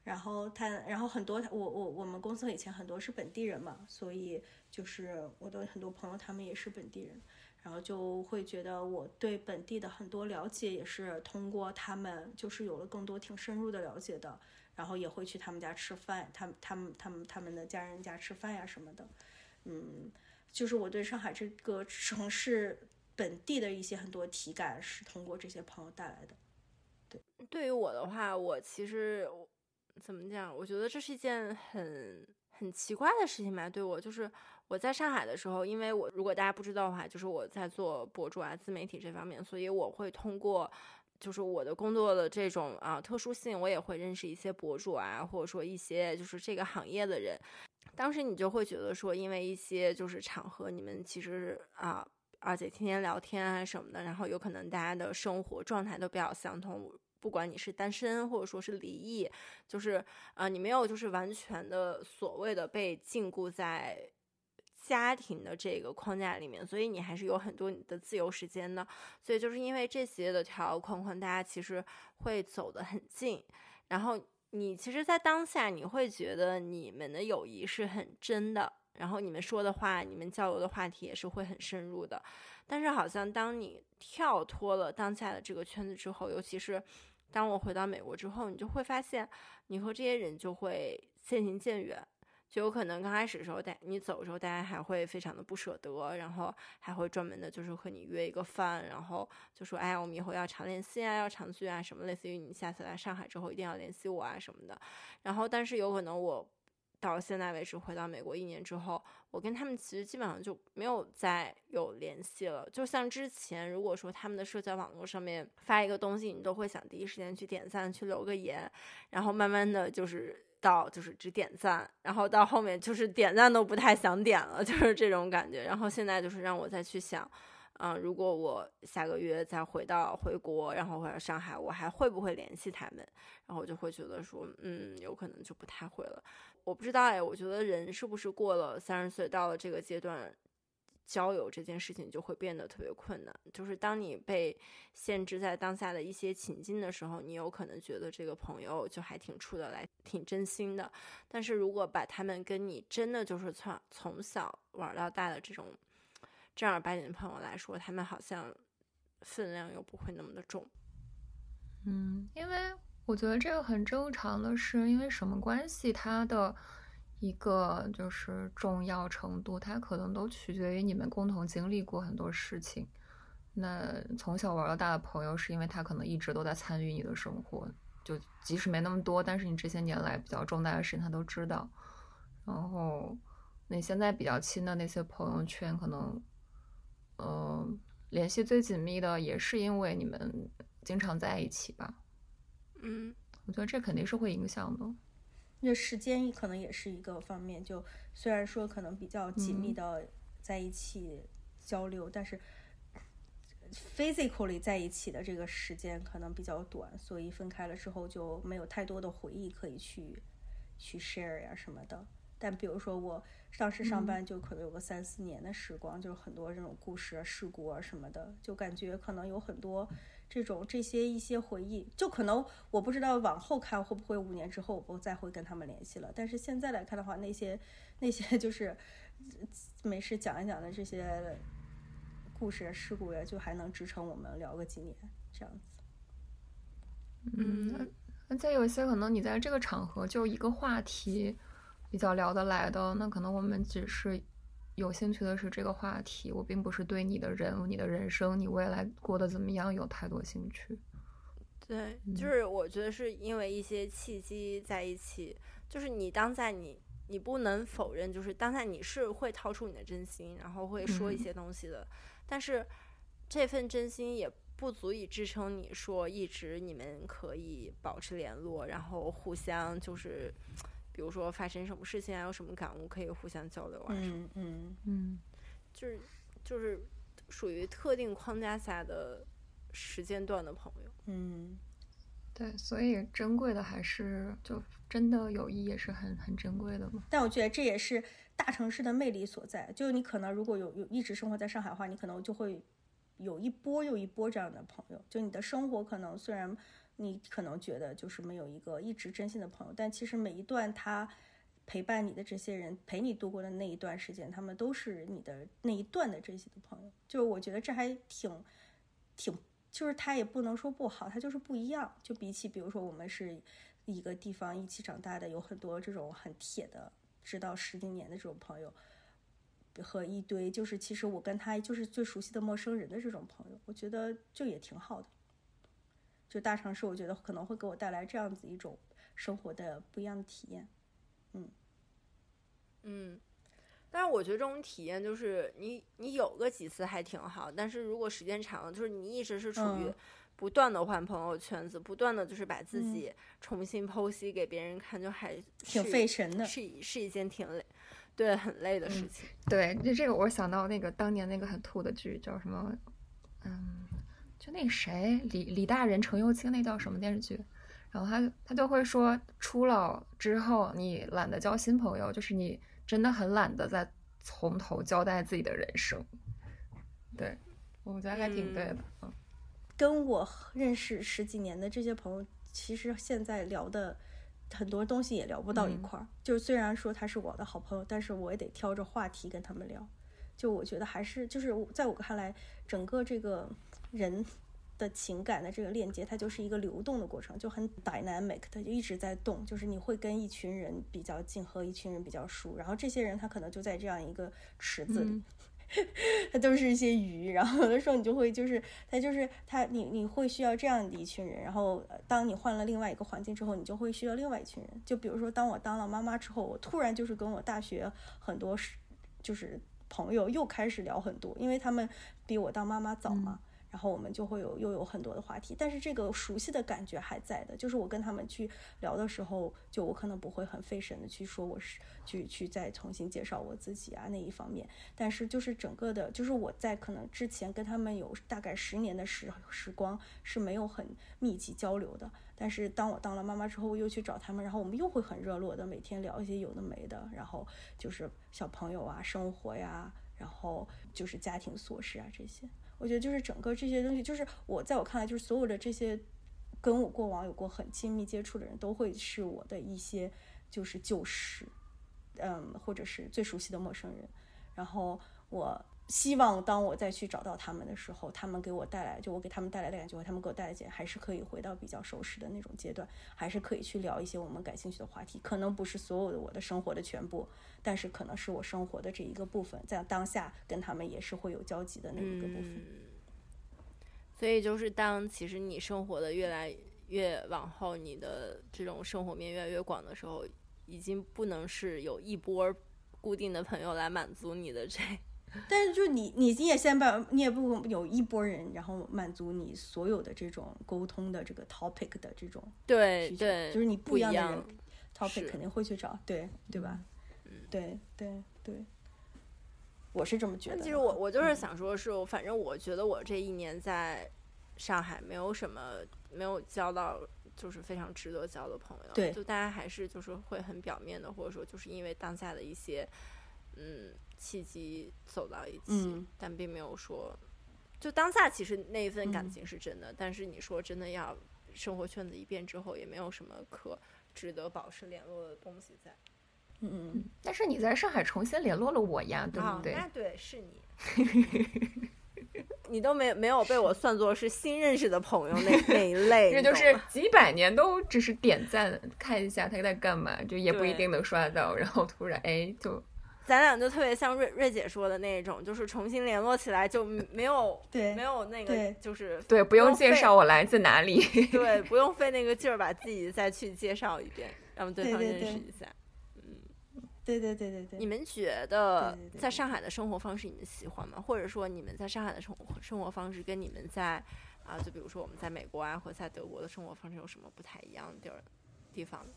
然后很多我们公司以前很多是本地人嘛，所以就是我的很多朋友他们也是本地人，然后就会觉得我对本地的很多了解也是通过他们，就是有了更多挺深入的了解的，然后也会去他们家吃饭，他们的家人家吃饭呀什么的，就是我对上海这个城市本地的一些很多体感是通过这些朋友带来的。 对于我的话，我其实怎么讲？我觉得这是一件很奇怪的事情吧。对我，就是我在上海的时候，因为如果大家不知道的话，就是我在做博主啊、自媒体这方面，所以我会通过就是我的工作的这种特殊性，我也会认识一些博主啊，或者说一些就是这个行业的人。当时你就会觉得说，因为一些就是场合，你们其实而且天天聊天啊什么的，然后有可能大家的生活状态都比较相同。不管你是单身或者说是离异，就是你没有就是完全的所谓的被禁锢在家庭的这个框架里面，所以你还是有很多你的自由时间的。所以就是因为这些的条框，大家其实会走得很近，然后你其实在当下你会觉得你们的友谊是很真的，然后你们说的话，你们交流的话题也是会很深入的。但是好像当你跳脱了当下的这个圈子之后，尤其是当我回到美国之后，你就会发现你和这些人就会渐行渐远，就有可能刚开始的时候你走的时候大家还会非常的不舍得，然后还会专门的就是和你约一个饭，然后就说哎呀我们以后要常联系啊，要常聚啊什么，类似于你下次来上海之后一定要联系我啊什么的。然后但是有可能我到现在为止回到美国1年之后，我跟他们其实基本上就没有再有联系了。就像之前如果说他们的社交网络上面发一个东西，你都会想第一时间去点赞去留个言，然后慢慢的就是到就是只点赞，然后到后面就是点赞都不太想点了，就是这种感觉。然后现在就是让我再去想如果我下个月再回国，然后回到上海，我还会不会联系他们？然后我就会觉得说有可能就不太会了。我不知道我觉得人是不是过了30岁到了这个阶段，交友这件事情就会变得特别困难。就是当你被限制在当下的一些情境的时候，你有可能觉得这个朋友就还挺处得来，挺真心的。但是如果把他们跟你真的就是从小玩到大的这种正儿八经的朋友来说，他们好像分量又不会那么的重。 因为我觉得这个很正常的是，因为什么关系，它的一个就是重要程度，它可能都取决于你们共同经历过很多事情。那从小玩到大的朋友，是因为他可能一直都在参与你的生活，就即使没那么多，但是你这些年来比较重大的事情他都知道。然后你现在比较亲的那些朋友圈，可能联系最紧密的也是因为你们经常在一起吧。我觉得这肯定是会影响的。 那时间可能也是一个方面，就虽然说可能比较紧密的在一起交流，但是 physically 在一起的这个时间可能比较短，所以分开了之后就没有太多的回忆可以去 share 呀什么的。但比如说我当时上班就可能有个3-4年的时光，就是很多这种故事啊事故啊什么的，就感觉可能有很多这些一些回忆，就可能我不知道往后看会不会5年之后我再会跟他们联系了，但是现在来看的话，那些就是没事讲一讲的这些故事事故呀，就还能支撑我们聊个几年这样子。 而且有些可能你在这个场合就一个话题比较聊得来的，那可能我们只是有兴趣的是这个话题，我并不是对你的人、你的人生、你未来过得怎么样有太多兴趣。 对，就是我觉得是因为一些契机在一起，就是你当下你不能否认，就是当下你是会掏出你的真心，然后会说一些东西的，但是这份真心也不足以支撑你说一直你们可以保持联络，然后互相就是比如说发生什么事情啊，有什么感悟可以互相交流啊什么。就是属于特定框架下的时间段的朋友。 对，所以珍贵的还是就真的友谊也是很珍贵的嘛。 但我觉得这也是大城市的魅力所在，就你可能如果有一直生活在上海的话，你可能就会有一波又一波这样的朋友，就你的生活可能虽然你可能觉得就是没有一个一直真心的朋友，但其实每一段他陪伴你的这些人，陪你度过的那一段时间，他们都是你的那一段的真心的朋友。就是我觉得这还挺，就是他也不能说不好，他就是不一样。就比起比如说我们是一个地方一起长大的，有很多这种很铁的，直到10几年的这种朋友，和一堆就是其实我跟他就是最熟悉的陌生人的这种朋友，我觉得就也挺好的。就大城市，我觉得可能会给我带来这样子一种生活的不一样的体验。 但是我觉得这种体验就是你有个几次还挺好，但是如果时间长了，就是你一直是处于不断的换朋友圈子，不断的就是把自己重新剖析给别人看，就还挺费神的， 是一件很累的事情。 对，这个我想到那个当年那个很吐的剧叫什么，就那个谁李大人程又青那叫什么电视剧？然后他就会说，初老之后你懒得交新朋友，就是你真的很懒得再从头交代自己的人生。对，我觉得还挺对的。 跟我认识10几年的这些朋友，其实现在聊的很多东西也聊不到一块儿。就是虽然说他是我的好朋友，但是我也得挑着话题跟他们聊。就我觉得还是就是在我看来，整个这个人的情感的这个链接，它就是一个流动的过程，就很 dynamic， 它就一直在动。就是你会跟一群人比较近，和一群人比较熟，然后这些人他可能就在这样一个池子里。它都是一些鱼，然后有的时候你就会你会需要这样的一群人，然后当你换了另外一个环境之后，你就会需要另外一群人。就比如说当我当了妈妈之后，我突然就是跟我大学很多就是朋友又开始聊很多，因为他们比我当妈妈早嘛，然后我们就会又有很多的话题，但是这个熟悉的感觉还在的。就是我跟他们去聊的时候，就我可能不会很费神的去说我是去再重新介绍我自己啊那一方面，但是就是整个的，就是我在可能之前跟他们有大概10年的时光是没有很密集交流的，但是当我当了妈妈之后，我又去找他们，然后我们又会很热络的每天聊一些有的没的，然后就是小朋友啊、生活呀，然后就是家庭琐事啊这些。我觉得就是整个这些东西，就是在我看来，就是所有的这些跟我过往有过很亲密接触的人，都会是我的一些就是旧识，或者是最熟悉的陌生人。然后我希望当我再去找到他们的时候，他们给我带来，就我给他们带来的感觉和他们给我带来的还是可以回到比较熟识的那种阶段，还是可以去聊一些我们感兴趣的话题。可能不是所有的我的生活的全部，但是可能是我生活的这一个部分，在当下跟他们也是会有交集的那一个部分。 所以就是当其实你生活的越来越往后，你的这种生活面越来越广的时候，已经不能是有一波固定的朋友来满足你的这。 但是就是你也你也不有一波人，然后满足你所有的这种沟通的这个 topic 的这种对， 就是你不一样的人 topic 肯定会去找，对吧？对，我是这么觉得。 其实我就是想说是，反正我觉得我这1年在上海没有交到就是非常值得交的朋友， 对， 就大家还是就是会很表面的，或者说就是因为当下的一些契机走到一起，但并没有说就当下其实那一份感情是真的，但是你说真的要生活圈子一变之后，也没有什么可值得保持联络的东西在。 但是你在上海重新联络了我呀，对不对？ 那对，是你。你都没有被我算作是新认识的朋友那一类， 这就是几百年都只是点赞看一下他在干嘛，就也不一定能刷到，然后突然就咱俩就特别像瑞姐说的那种，就是重新联络起来就没有那个就是对，不用介绍我来自哪里， 对，不用费那个劲儿把自己再去介绍一遍，让对方认识一下。 对， 你们觉得在上海的生活方式你们喜欢吗？或者说你们在上海的生活方式跟你们在就比如说我们在美国啊或者在德国的生活方式有什么不太一样的地方？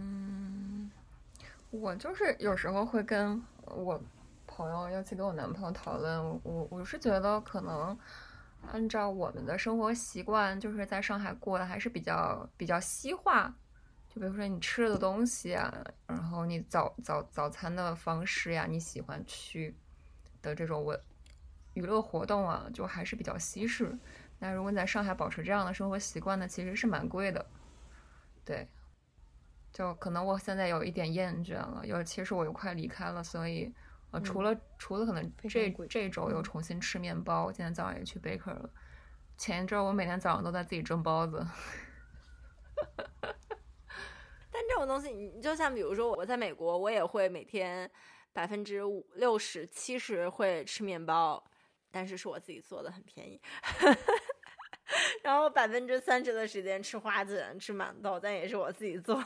我就是有时候会跟我朋友，尤其跟我男朋友讨论，我是觉得可能按照我们的生活习惯，就是在上海过的还是比较西化。就比如说你吃的东西啊，然后你早餐的方式呀，你喜欢去的这种娱乐活动啊，就还是比较西式。 那如果你在上海保持这样的生活习惯呢，其实是蛮贵的。对，就可能我现在有一点厌倦了，尤其是我又快离开了，所以除了可能这周又重新吃面包，今天早上也去 baker 了。前一周我每天早上都在自己蒸包子。 但这种东西，你就像比如说我在美国，我也会每天50%、60%、70%会吃面包，但是是我自己做的，很便宜。然后30%的时间吃花卷、吃馒头，但也是我自己做。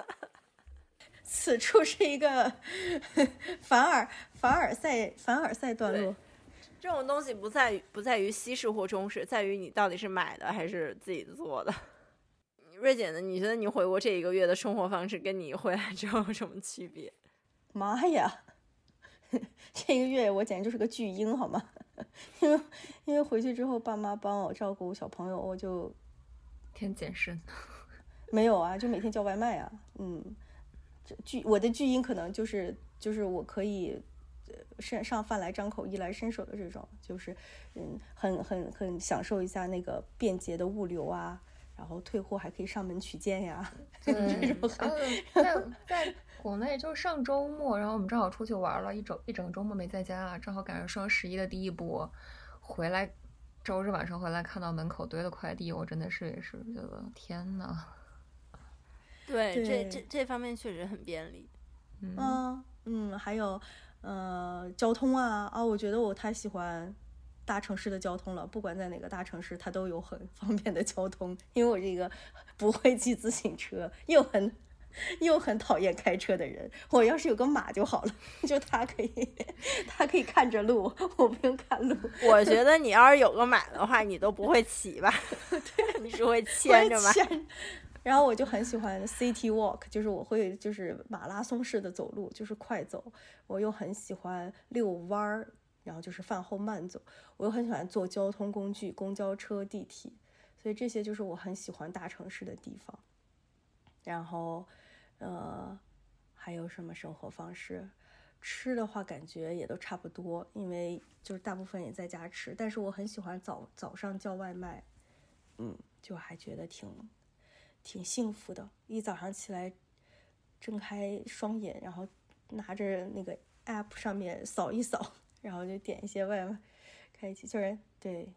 此处是一个凡尔赛段落。 这种东西不在于西式或中式，在于你到底是买的还是自己做的。瑞姐呢？你觉得你回国这1个月的生活方式跟你回来之后有什么区别？ 妈呀，这1个月我简直就是个巨婴好吗？因为回去之后爸妈帮我照顾小朋友，我就天健身。 没有啊，就每天叫外卖啊。我的巨婴可能就是我可以上饭来张口、衣来伸手的这种，就是很享受一下那个便捷的物流啊，然后退货还可以上门取件呀。 在国内就是上周末，然后我们正好出去玩了一整周末没在家，正好赶上双11的第1波，回来周日晚上回来看到门口堆的快递，我真的也是觉得天哪。 对，这方面确实很便利。 还有交通啊，我觉得我太喜欢大城市的交通了，不管在哪个大城市它都有很方便的交通，因为我这个不会骑自行车又很讨厌开车的人，我要是有个马就好了，就他可以看着路，我不用看路。 我觉得你要是有个马的话，你都不会骑吧？对，你是会牵着吗？ 然后我就很喜欢 city walk， 就是我会就是马拉松式的走路，就是快走。我又很喜欢遛弯儿，然后就是饭后慢走。我又很喜欢坐交通工具，公交车、地铁，所以这些就是我很喜欢大城市的地方。然后还有什么生活方式？吃的话感觉也都差不多，因为就是大部分也在家吃，但是我很喜欢早上叫外卖，就还觉得挺幸福的，一早上起来睁开双眼，然后拿着那个 app 上面扫一扫，然后就点一些外卖，开启就是对，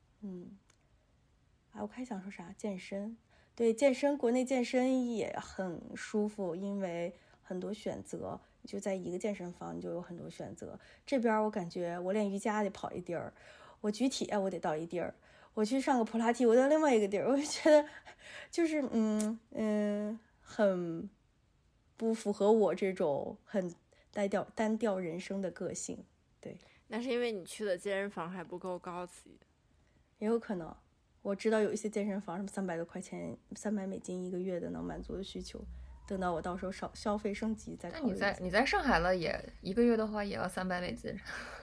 我还想说啥？健身，对，健身，国内健身也很舒服，因为很多选择，就在一个健身房你就有很多选择。这边我感觉我练瑜伽得跑一地儿，我举铁我得到一地儿，我去上个普拉提我到另外一个地儿，我就觉得就是很不符合我这种很单调人生的个性。对， 那是因为你去的健身房还不够高级， 也有可能。我知道有一些健身房什么300多块钱，$3001个月的能满足的需求，等到我到时候消费升级再考虑。 那你在上海了也1个月的话也要$300。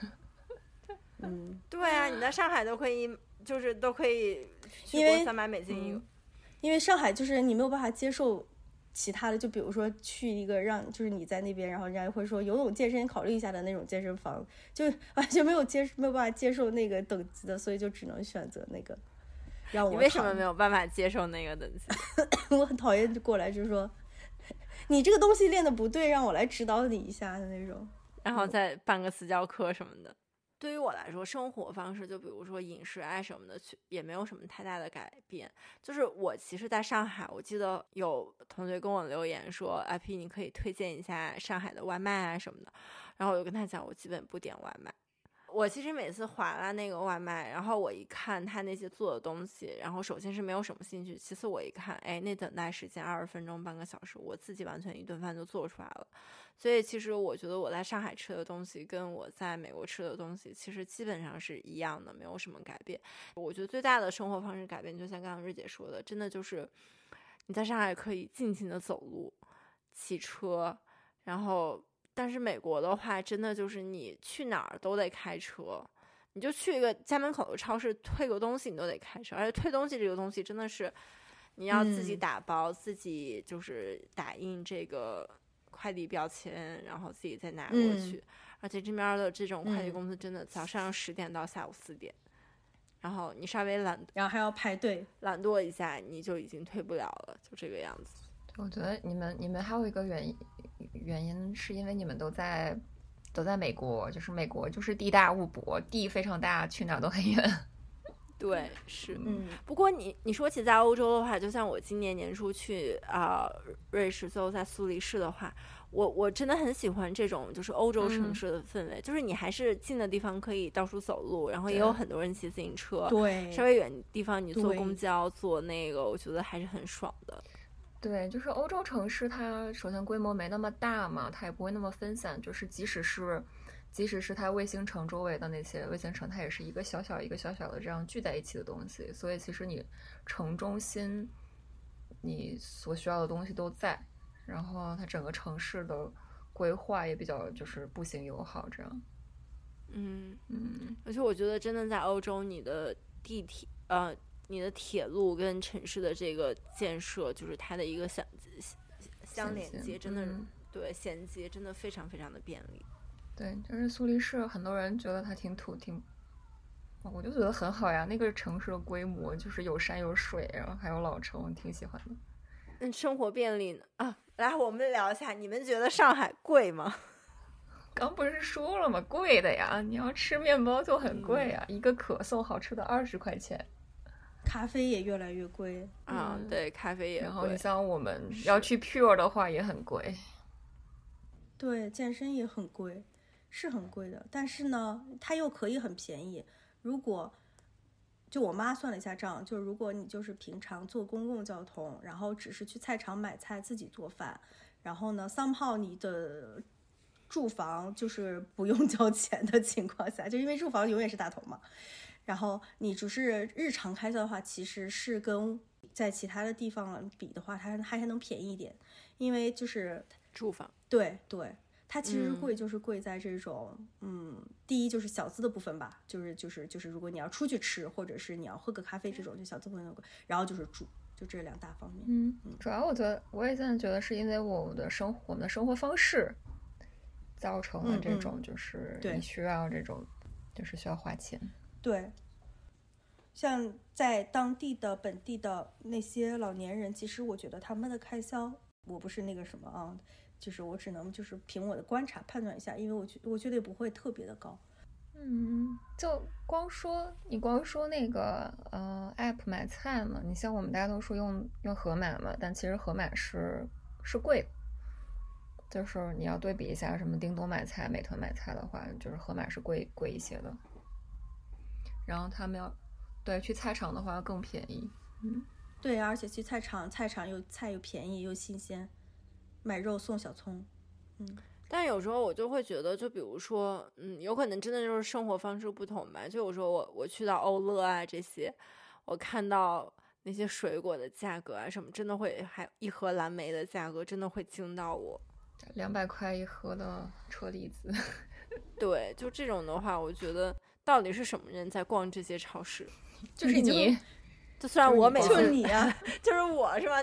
对啊，你在上海都可以去过$300一个。 因为上海就是你没有办法接受其他的，就比如说去一个就是你在那边，然后人家会说游泳健身考虑一下的那种健身房，就完全没有办法接受那个等级的，所以就只能选择那个。让我你为什么没有办法接受那个等级？ 我很讨厌过来就是说你这个东西练的不对，让我来指导你一下的那种， 然后再办个私教课什么的。对于我来说，生活方式就比如说饮食啊什么的，也没有什么太大的改变。就是我其实在上海，我记得有同学跟我留言说，IP 你可以推荐一下上海的外卖啊什么的。然后我就跟他讲，我基本不点外卖。我其实每次划拉那个外卖，然后我一看他那些做的东西，然后首先是没有什么兴趣，其次我一看，那等待时间20分钟、半个小时，我自己完全一顿饭就做出来了。所以其实我觉得我在上海吃的东西跟我在美国吃的东西其实基本上是一样的，没有什么改变。我觉得最大的生活方式改变，就像刚刚瑞姐说的，真的就是你在上海可以尽情的走路、骑车，然后但是美国的话真的就是你去哪儿都得开车，你就去一个家门口的超市退个东西你都得开车，而且退东西这个东西真的是你要自己打包、自己就是打印这个快递标签，然后自己再拿过去，而且这边的这种快递公司真的早上10点到下午4点。 然后你稍微然后还要排队， 懒惰一下，你就已经退不了了，就这个样子。 我觉得你们还有一个原因是因为你们都在美国，就是美国就是地大物博，地非常大，去哪儿都很远。 对，是。不过你说起在欧洲的话，就像我今年年初去瑞士，最后在苏黎世的话，我真的很喜欢这种就是欧洲城市的氛围，就是你还是近的地方可以到处走路，然后也有很多人骑自行车， 对， 稍微远的地方你坐公交坐那个，我觉得还是很爽的。 对，就是欧洲城市，它首先规模没那么大嘛，它也不会那么分散。就是即使是它卫星城周围的那些卫星城，它也是一个小小的这样聚在一起的东西。所以其实你城中心，你所需要的东西都在，然后它整个城市的规划也比较就是步行友好这样。 而且我觉得真的在欧洲，你的地铁你的铁路跟城市的这个建设，就是它的一个相连接，真的对衔接真的非常非常的便利。 对，就是苏黎世，很多人觉得它挺土，我就觉得很好呀。那个城市的规模就是有山有水，然后还有老城，我挺喜欢的。 生活便利呢啊！来，我们聊一下，你们觉得上海贵吗？ 刚不是说了吗？贵的呀！你要吃面包就很贵啊，一个可颂好吃的20块钱。 咖啡也越来越贵啊，对，咖啡也贵。 然后你像我们要去 Pure 的话也很贵。 对，健身也很贵，是很贵的。但是呢，它又可以很便宜。如果就我妈算了一下账，就是如果你就是平常坐公共交通，然后只是去菜场买菜自己做饭，然后呢somehow你的住房就是不用交钱的情况下，就因为住房永远是大头嘛。然后你只是日常开销的话，其实是跟在其他的地方比的话，它还能便宜一点，因为就是住房， 对，它其实贵就是贵在这种第一就是小资的部分吧，就是如果你要出去吃，或者是你要喝个咖啡这种，就小资部分贵，然后就是住，就这两大方面。 主要我也现在觉得是因为我们的生活方式造成了这种就是你需要这种就是需要花钱。 对，像在本地的那些老年人，其实我觉得他们的开销，我不是那个什么啊，就是我只能就是凭我的观察判断一下，因为我觉得也不会特别的高。 就光说那个app 买菜嘛，你像我们大家都说用盒马嘛，但其实盒马是贵的，就是你要对比一下什么叮咚买菜、美团买菜的话，就是盒马是贵一些的。然后他们要去菜场的话更便宜。 对，而且去菜场菜又便宜又新鲜，买肉送小葱。 但有时候我就会觉得，就比如说有可能真的就是生活方式不同吧。就有时候我去到欧乐啊这些，我看到那些水果的价格啊什么，真的会，还一盒蓝莓的价格真的会惊到我 ，200块一盒的车厘子。 对，就这种的话，我觉得到底是什么人在逛这些超市？ 就是你， 就虽然我每次就是你啊， 就是我是吧？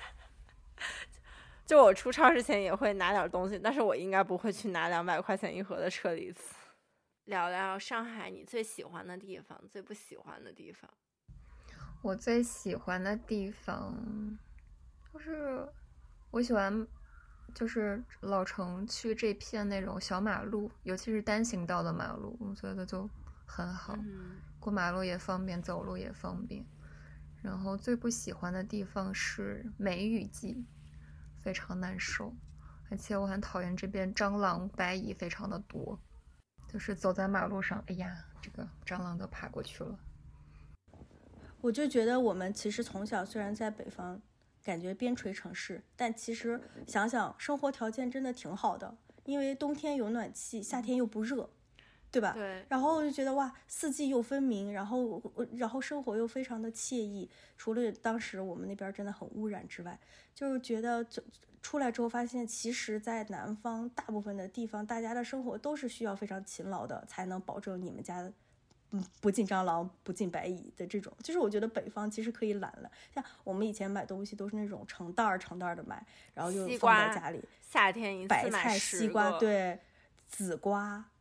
就我出超市前也会拿点东西，但是我应该不会去拿200块钱一盒的车厘子。聊聊上海你最喜欢的地方，最不喜欢的地方。 我最喜欢的地方就是我喜欢就是老城区这片那种小马路，尤其是单行道的马路，我觉得就很好，过马路也方便，走路也方便。然后最不喜欢的地方是梅雨季，非常难受，而且我很讨厌这边蟑螂白蚁非常的多，就是走在马路上，哎呀，这个蟑螂都爬过去了。 我就觉得我们其实从小虽然在北方感觉边陲城市，但其实想想生活条件真的挺好的，因为冬天有暖气，夏天又不热，对吧？ 对。然后我就觉得哇，四季又分明，然后生活又非常的惬意。除了当时我们那边真的很污染之外，就是觉得出来之后发现，其实在南方大部分的地方，大家的生活都是需要非常勤劳的，才能保证你们家不进蟑螂不进白蚁的这种。就是我觉得北方其实可以懒了，像我们以前买东西都是那种成袋的买，然后就放在家里， 夏天一次白菜西瓜，对，紫瓜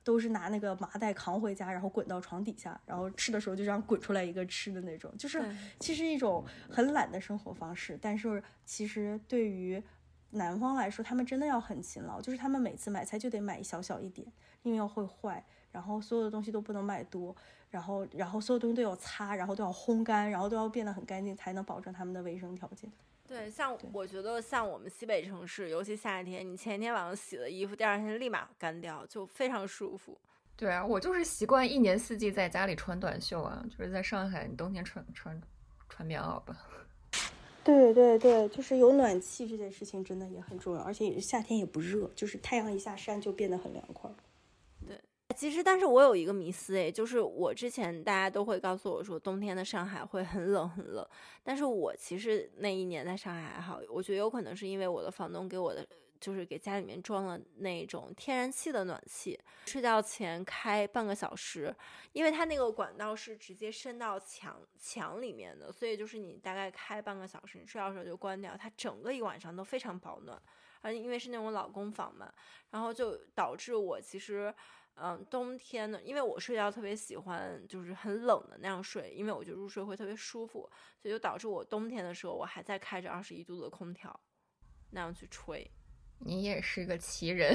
都是拿那个麻袋扛回家，然后滚到床底下，然后吃的时候就这样滚出来一个吃的那种，就是其实一种很懒的生活方式。但是其实对于南方来说，他们真的要很勤劳，就是他们每次买菜就得买小小一点，因为要会坏，然后所有的东西都不能买多，然后所有东西都要擦，然后都要烘干，然后都要变得很干净，才能保证他们的卫生条件。 对，像我觉得像我们西北城市，尤其夏天，你前一天晚上洗的衣服，第二天立马干掉，就非常舒服。 对啊，我就是习惯一年四季在家里穿短袖啊，就是在上海，你冬天穿棉袄吧。 对对对，就是有暖气这件事情真的也很重要，而且夏天也不热，就是太阳一下山就变得很凉快。 对，其实但是我有一个迷思就是我之前大家都会告诉我说冬天的上海会很冷很冷，但是我其实那一年在上海还好，我觉得有可能是因为我的房东给我的就是给家里面装了那种天然气的暖气，睡觉前开半个小时，因为它那个管道是直接伸到墙里面的，所以就是你大概开半个小时，你睡觉的时候就关掉，它整个一晚上都非常保暖。而且因为是那种老公房嘛，然后就导致我其实冬天呢，因为我睡觉特别喜欢就是很冷的那样睡，因为我觉得入睡会特别舒服，所以就导致我冬天的时候我还在开着21度的空调那样去吹。 你也是个奇人。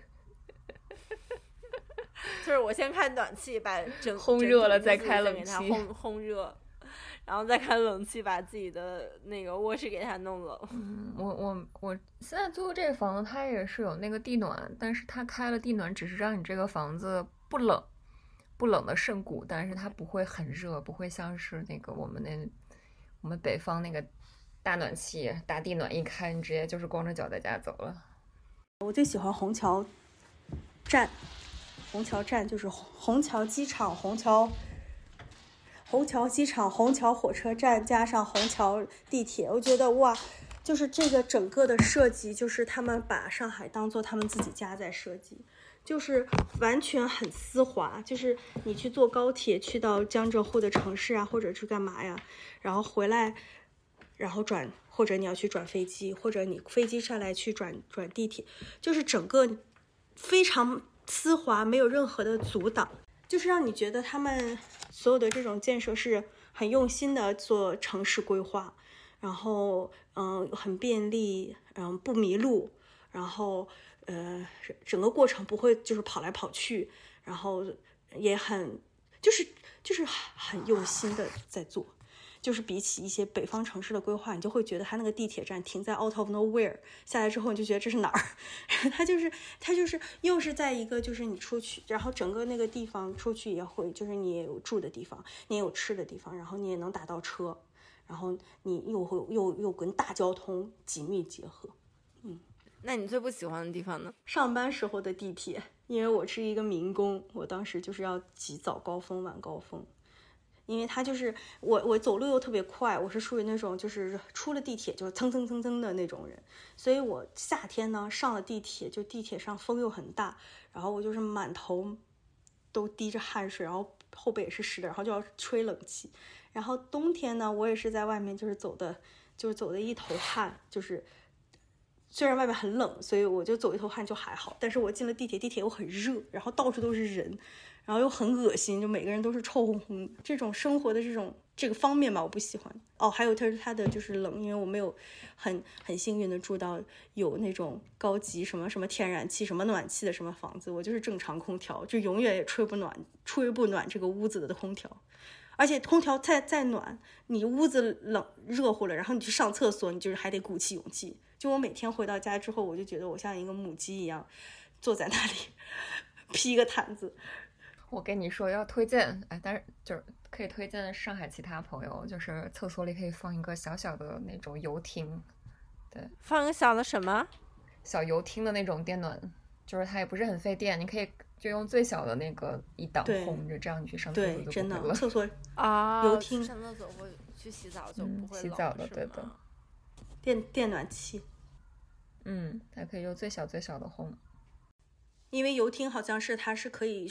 就是我先开暖气把烘热了再开冷气， 给它烘热，然后再开冷气把自己的那个卧室给它弄冷。 我现在租的这个房子它也是有那个地暖，但是它开了地暖只是让你这个房子不冷的渗骨，但是它不会很热，不会像是那个我们北方那个大暖气大地暖一开，你直接就是光着脚在家走了。 我最喜欢虹桥站就是虹桥机场、虹桥机场、虹桥火车站加上虹桥地铁，我觉得哇，就是这个整个的设计，就是他们把上海当做他们自己家在设计，就是完全很丝滑，就是你去坐高铁去到江浙沪的城市啊，或者去干嘛呀，然后回来，然后或者你要去转飞机，或者你飞机上来去转地铁，就是整个非常丝滑，没有任何的阻挡，就是让你觉得他们所有的这种建设是很用心的做城市规划，然后很便利，不迷路，然后整个过程不会就是跑来跑去，然后也很就是很用心的在做。就是比起一些北方城市的规划，你就会觉得它那个地铁站停在 out of nowhere， 下来之后你就觉得这是哪儿？它就是又是在一个就是你出去，然后整个那个地方出去也会，就是你也有住的地方，你也有吃的地方，然后你也能打到车，然后你又跟大交通紧密结合。 那你最不喜欢的地方呢？ 上班时候的地铁，因为我是一个民工，我当时就是要挤早高峰晚高峰。因为它就是我走路又特别快，我是属于那种就是出了地铁就蹭蹭蹭蹭的那种人，所以我夏天呢上了地铁，就地铁上风又很大，然后我就是满头都滴着汗水，然后后背也是湿的，然后就要吹冷气。然后冬天呢，我也是在外面就是走的一头汗，就是虽然外面很冷，所以我就走一头汗就还好，但是我进了地铁又很热，然后到处都是人，然后又很恶心，就每个人都是臭烘烘的，这种生活的这个方面吧，我不喜欢。还有它的就是冷，因为我没有很幸运的住到有那种高级什么天然气什么暖气的什么房子，我就是正常空调，就永远也吹不暖这个屋子的空调。而且空调再暖，你屋子热乎了，然后你去上厕所，你就是还得鼓起勇气。就我每天回到家之后，我就觉得我像一个母鸡一样坐在那里披个毯子。 我跟你说要推荐，但是就是可以推荐上海其他朋友，就是厕所里可以放一个小小的那种油汀，对， 放一个小的什么？ 小油汀的那种电暖，就是它也不是很费电，你可以就用最小的那个一档烘着，这样你去上厕所就不会了。 真的，厕所油汀上厕所或去洗澡就不会冷， 洗澡的，对的。 电暖气， 它可以用最小的烘。 因为油汀好像是它是可以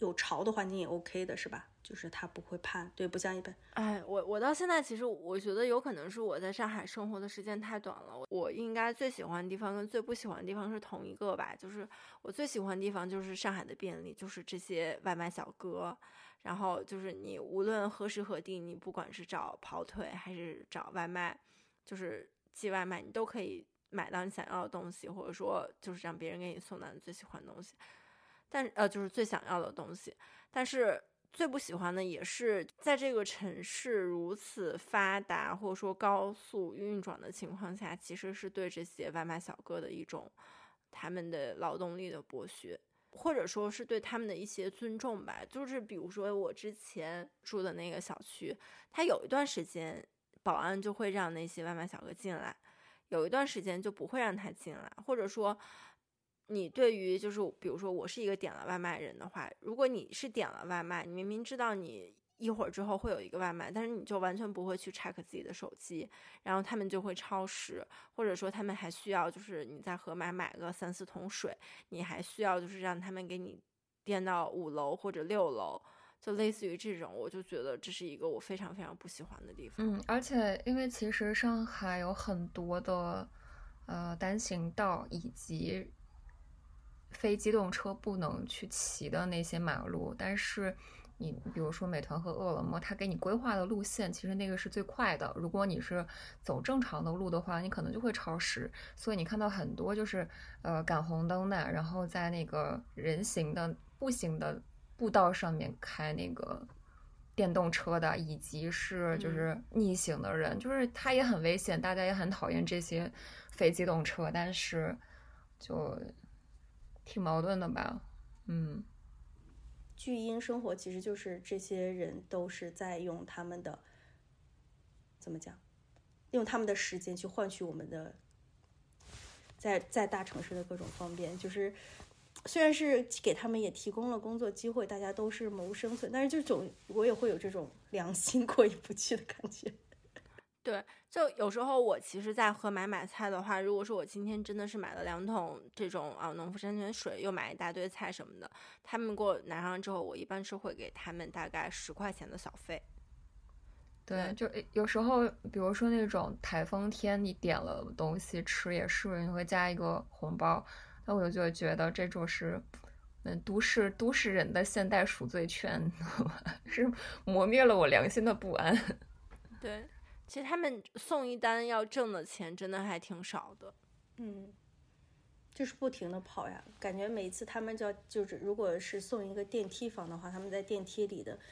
有潮的环境也 OK 的是吧？就是他不会怕，对，不像一般。 哎，我到现在其实我觉得有可能是我在上海生活的时间太短了，我应该最喜欢的地方跟最不喜欢的地方是同一个吧。就是我最喜欢的地方就是上海的便利，就是这些外卖小哥，然后就是你无论何时何地，你不管是找跑腿还是找外卖，就是寄外卖，你都可以买到你想要的东西，或者说就是让别人给你送到你最喜欢的东西，就是最想要的东西。但是最不喜欢的也是在这个城市如此发达或者说高速运转的情况下，其实是对这些外卖小哥的一种他们的劳动力的剥削，或者说是对他们的一些尊重吧。就是比如说我之前住的那个小区，它有一段时间保安就会让那些外卖小哥进来，有一段时间就不会让他进来，或者说你对于就是比如说我是一个点了外卖人的话，如果你是点了外卖，你明明知道你一会儿之后会有一个外卖，但是你就完全不会去 check 自己的手机，然后他们就会超时，或者说他们还需要就是你在盒马买个3-4桶水，你还需要就是让他们给你颠到5楼或者6楼，就类似于这种，我就觉得这是一个我非常非常不喜欢的地方。 而且因为其实上海有很多的单行道以及非机动车不能去骑的那些马路，但是你比如说美团和饿了么，它给你规划的路线其实那个是最快的，如果你是走正常的路的话，你可能就会超时。所以你看到很多就是赶红灯的，然后在那个人行的步行的步道上面开那个电动车的，以及是就是逆行的人，就是它也很危险，大家也很讨厌这些非机动车，但是就挺矛盾的吧。 巨婴生活其实就是这些人都是在用他们的怎么讲，用他们的时间去换取我们的在大城市的各种方便，就是虽然是给他们也提供了工作机会，大家都是谋生存，但是我也会有这种良心过意不去的感觉。 对，就有时候我其实在盒马买菜的话，如果说我今天真的是买了2桶这种农夫山泉水，又买一大堆菜什么的，他们给我拿上之后，我一般是会给他们大概10块钱的小费。 对，就有时候比如说那种台风天你点了东西吃也是你会加一个红包，那我就觉得这种是都市人的现代赎罪券是磨灭了我良心的不安。 对，其实他们送一单要挣的钱真的还挺少的。 就是不停的跑呀，感觉每次他们就是如果是送一个电梯房的话，他们在电梯里的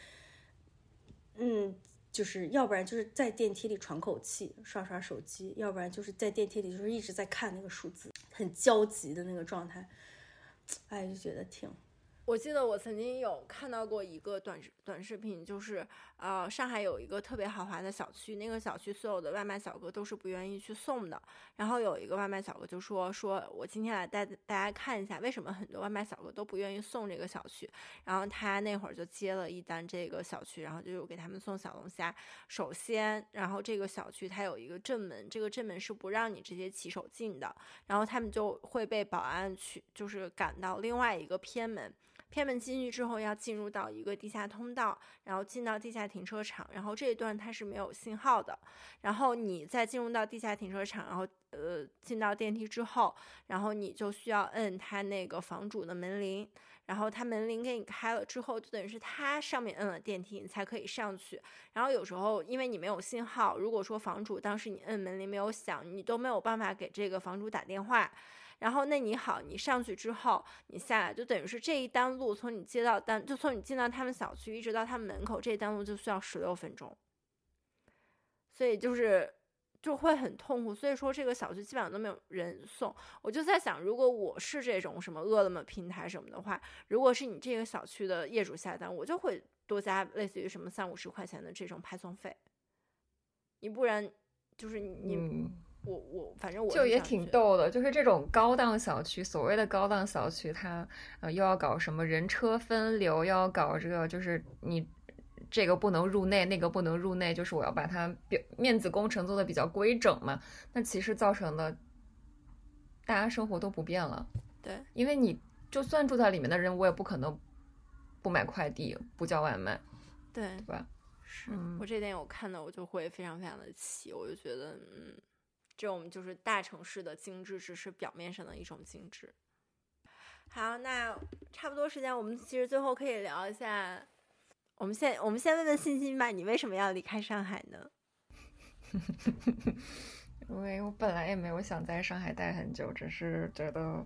就是要不然就是在电梯里喘口气刷刷手机，要不然就是在电梯里就是一直在看那个数字，很焦急的那个状态。哎，就觉得我记得我曾经有看到过一个短视频，就是上海有一个特别豪华的小区，那个小区所有的外卖小哥都是不愿意去送的。然后有一个外卖小哥就说我今天来带大家看一下为什么很多外卖小哥都不愿意送这个小区。然后他那会儿就接了一单这个小区，然后就给他们送小龙虾。首先，然后这个小区它有一个正门，这个正门是不让你直接骑手进的，然后他们就会被保安就是赶到另外一个偏门进去之后要进入到一个地下通道，然后进到地下停车场，然后这一段它是没有信号的。然后你再进入到地下停车场，然后进到电梯之后，然后你就需要摁它那个房主的门铃，然后它门铃给你开了之后，就等于是它上面摁了电梯，你才可以上去。然后有时候因为你没有信号，如果说房主当时你摁门铃没有响，你都没有办法给这个房主打电话。然后那你好，你上去之后你下来，就等于是这一单路从你接到单，就从你进到他们小区一直到他们门口，这一单路就需要16分钟，所以就会很痛苦。所以说这个小区基本上都没有人送。我就在想，如果我是这种什么饿了么平台什么的话，如果是你这个小区的业主下单，我就会多加类似于什么30-50块钱的这种派送费，你不然就是你我反正我就也挺逗的，就是这种高档小区，所谓的高档小区，它又要搞什么人车分流，又要搞这个，就是你这个不能入内，那个不能入内，就是我要把它面子工程做的比较规整嘛。那其实造成的大家生活都不便了。 对， 因为你就算住在里面的人，我也不可能不买快递，不叫外卖， 对吧？ 是我这点有看到，我就会非常非常的气，我就觉得这种就是大城市的精致只是表面上的一种精致。好，那差不多时间，我们其实最后可以聊一下，我们先问问欣欣吧，你为什么要离开上海呢？ 因为我本来也没有想在上海待很久，只是觉得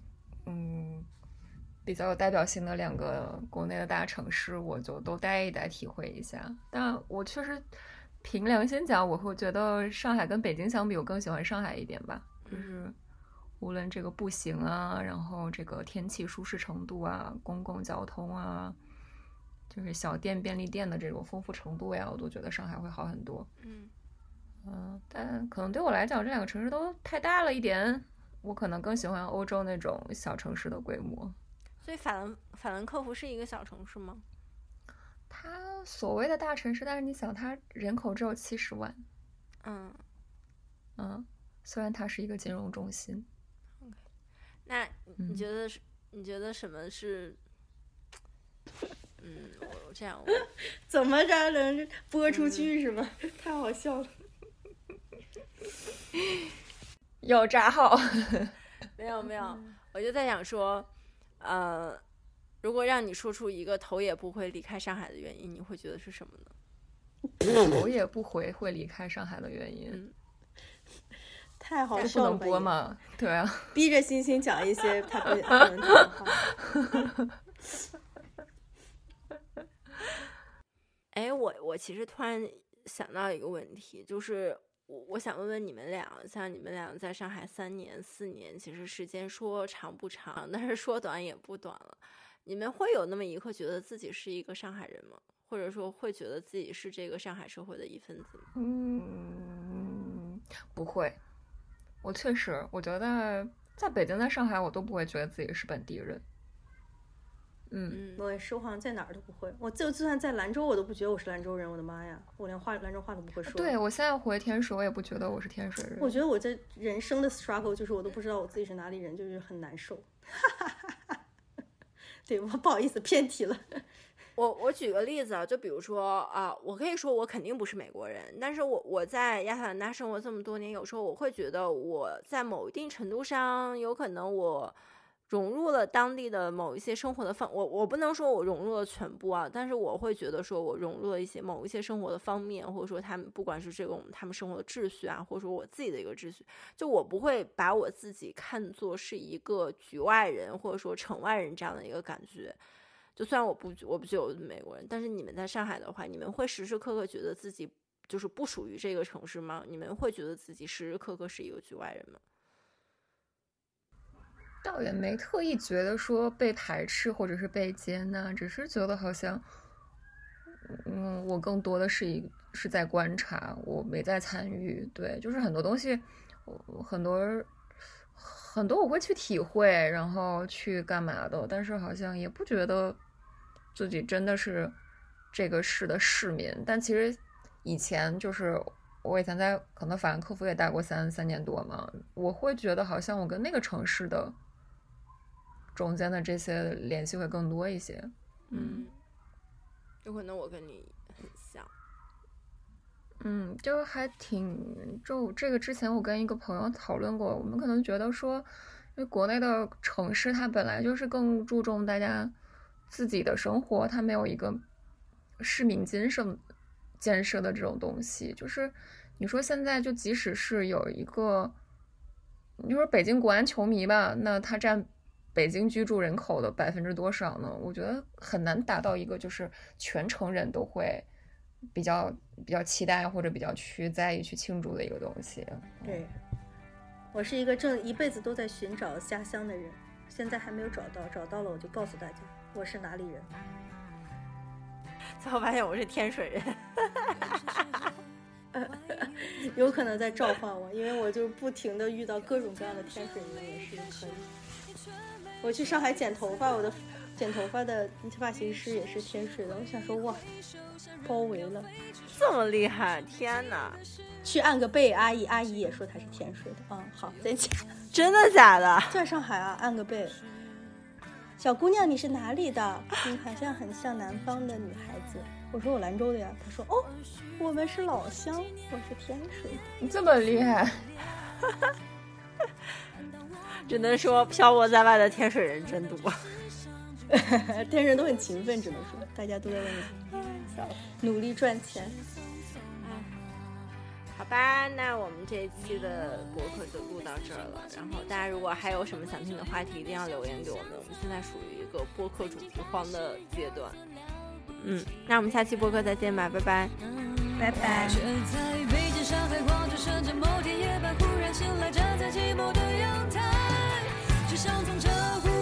比较有代表性的2个国内的大城市，我就都待一待，体会一下。但我确实凭良心讲，我会觉得上海跟北京相比，我更喜欢上海一点吧。就是无论这个步行啊，然后这个天气舒适程度啊，公共交通啊，就是小店便利店的这种丰富程度呀，我都觉得上海会好很多。但可能对我来讲，这2个城市都太大了一点，我可能更喜欢欧洲那种小城市的规模。 所以法兰克福是一个小城市吗？ 它所谓的大城市，但是你想，它人口只有70万。虽然它是一个金融中心。 那你觉得什么是？我这样怎么着能播出去是吧？太好笑了。 有账号？ 没有，我就在想说，如果让你说出一个头也不回离开上海的原因，你会觉得是什么呢？ 头也不回会离开上海的原因？ 太好笑了， 不能播吗？对啊， 逼着欣欣讲一些他不能讲的话。 哎，我其实突然想到一个问题，就是我想问问你们俩，像你们俩在上海3年4年，其实时间说长不长，但是说短也不短了。你们会有那么一刻觉得自己是一个上海人吗？或者说会觉得自己是这个上海社会的一份子吗？ 不会。我确实，我觉得在北京、在上海，我都不会觉得自己是本地人。 我也是，我好像在哪儿都不会。我就算在兰州，我都不觉得我是兰州人。我的妈呀，我连兰州话都不会说。 对，我现在回天水，我也不觉得我是天水人。 我觉得我这人生的 struggle 就是我都不知道我自己是哪里人，就是很难受。对，不好意思偏题了。 我举个例子啊，就比如说我可以说我肯定不是美国人，但是我在亚特兰大生活这么多年，有时候我会觉得我在某一定程度上，有可能我融入了当地的某一些生活的我不能说我融入了全部啊，但是我会觉得说我融入了某一些生活的方面，或者说他们不管是这种他们生活的秩序啊，或者说我自己的一个秩序，就我不会把我自己看作是一个局外人或者说城外人这样的一个感觉。就虽然我不觉得我是美国人，但是你们在上海的话，你们会时时刻刻觉得自己就是不属于这个城市吗？你们会觉得自己时时刻刻是一个局外人吗？ 倒也没特意觉得说被排斥或者是被接纳，只是觉得好像我更多的是在观察，我没在参与。对，就是很多东西很多我会去体会，然后去干嘛的，但是好像也不觉得自己真的是这个市的市民。但其实以前就是我以前在可能法兰克福也待过3年多嘛，我会觉得好像我跟那个城市的中间的这些联系会更多一些。 有可能我跟你很像。 就还这个之前我跟一个朋友讨论过，我们可能觉得说，因为国内的城市它本来就是更注重大家自己的生活，它没有一个市民建设的这种东西。就是你说现在就即使是有一个，你说北京国安球迷吧，那他占北京居住人口的多少呢？我觉得很难达到一个就是全城人都会比较期待或者比较在意去庆祝的一个东西。 对，我是一个一辈子都在寻找家乡的人，现在还没有找到，找到了我就告诉大家我是哪里人。 最后发现我是天水人。 有可能在召唤我，因为我就不停的遇到各种各样的天水人，也是可以。我去上海剪头发，我的剪头发的发型师也是天水的，我想说哇，包围了， 这么厉害，天哪！ 去按个背，阿姨也说她是天水的。好，再见。 真的假的？ 在上海啊，按个背。 小姑娘，你是哪里的？你好像很像南方的女孩子。我说我兰州的呀。他说哦，我们是老乡，我是天水。 你这么厉害。 只能说漂泊在外的天水人真多。 天水人都很勤奋，只能说大家都在外面努力赚钱。 好吧，那我们这一期的播客就录到这儿了。然后大家如果还有什么想听的话题，一定要留言给我们。我们现在属于一个播客主题荒的阶段。那我们下期播客再见吧，拜拜， 拜拜。 却在北京、上海、广州、深圳，某天夜半忽然醒来，站在寂寞的阳台，只想从这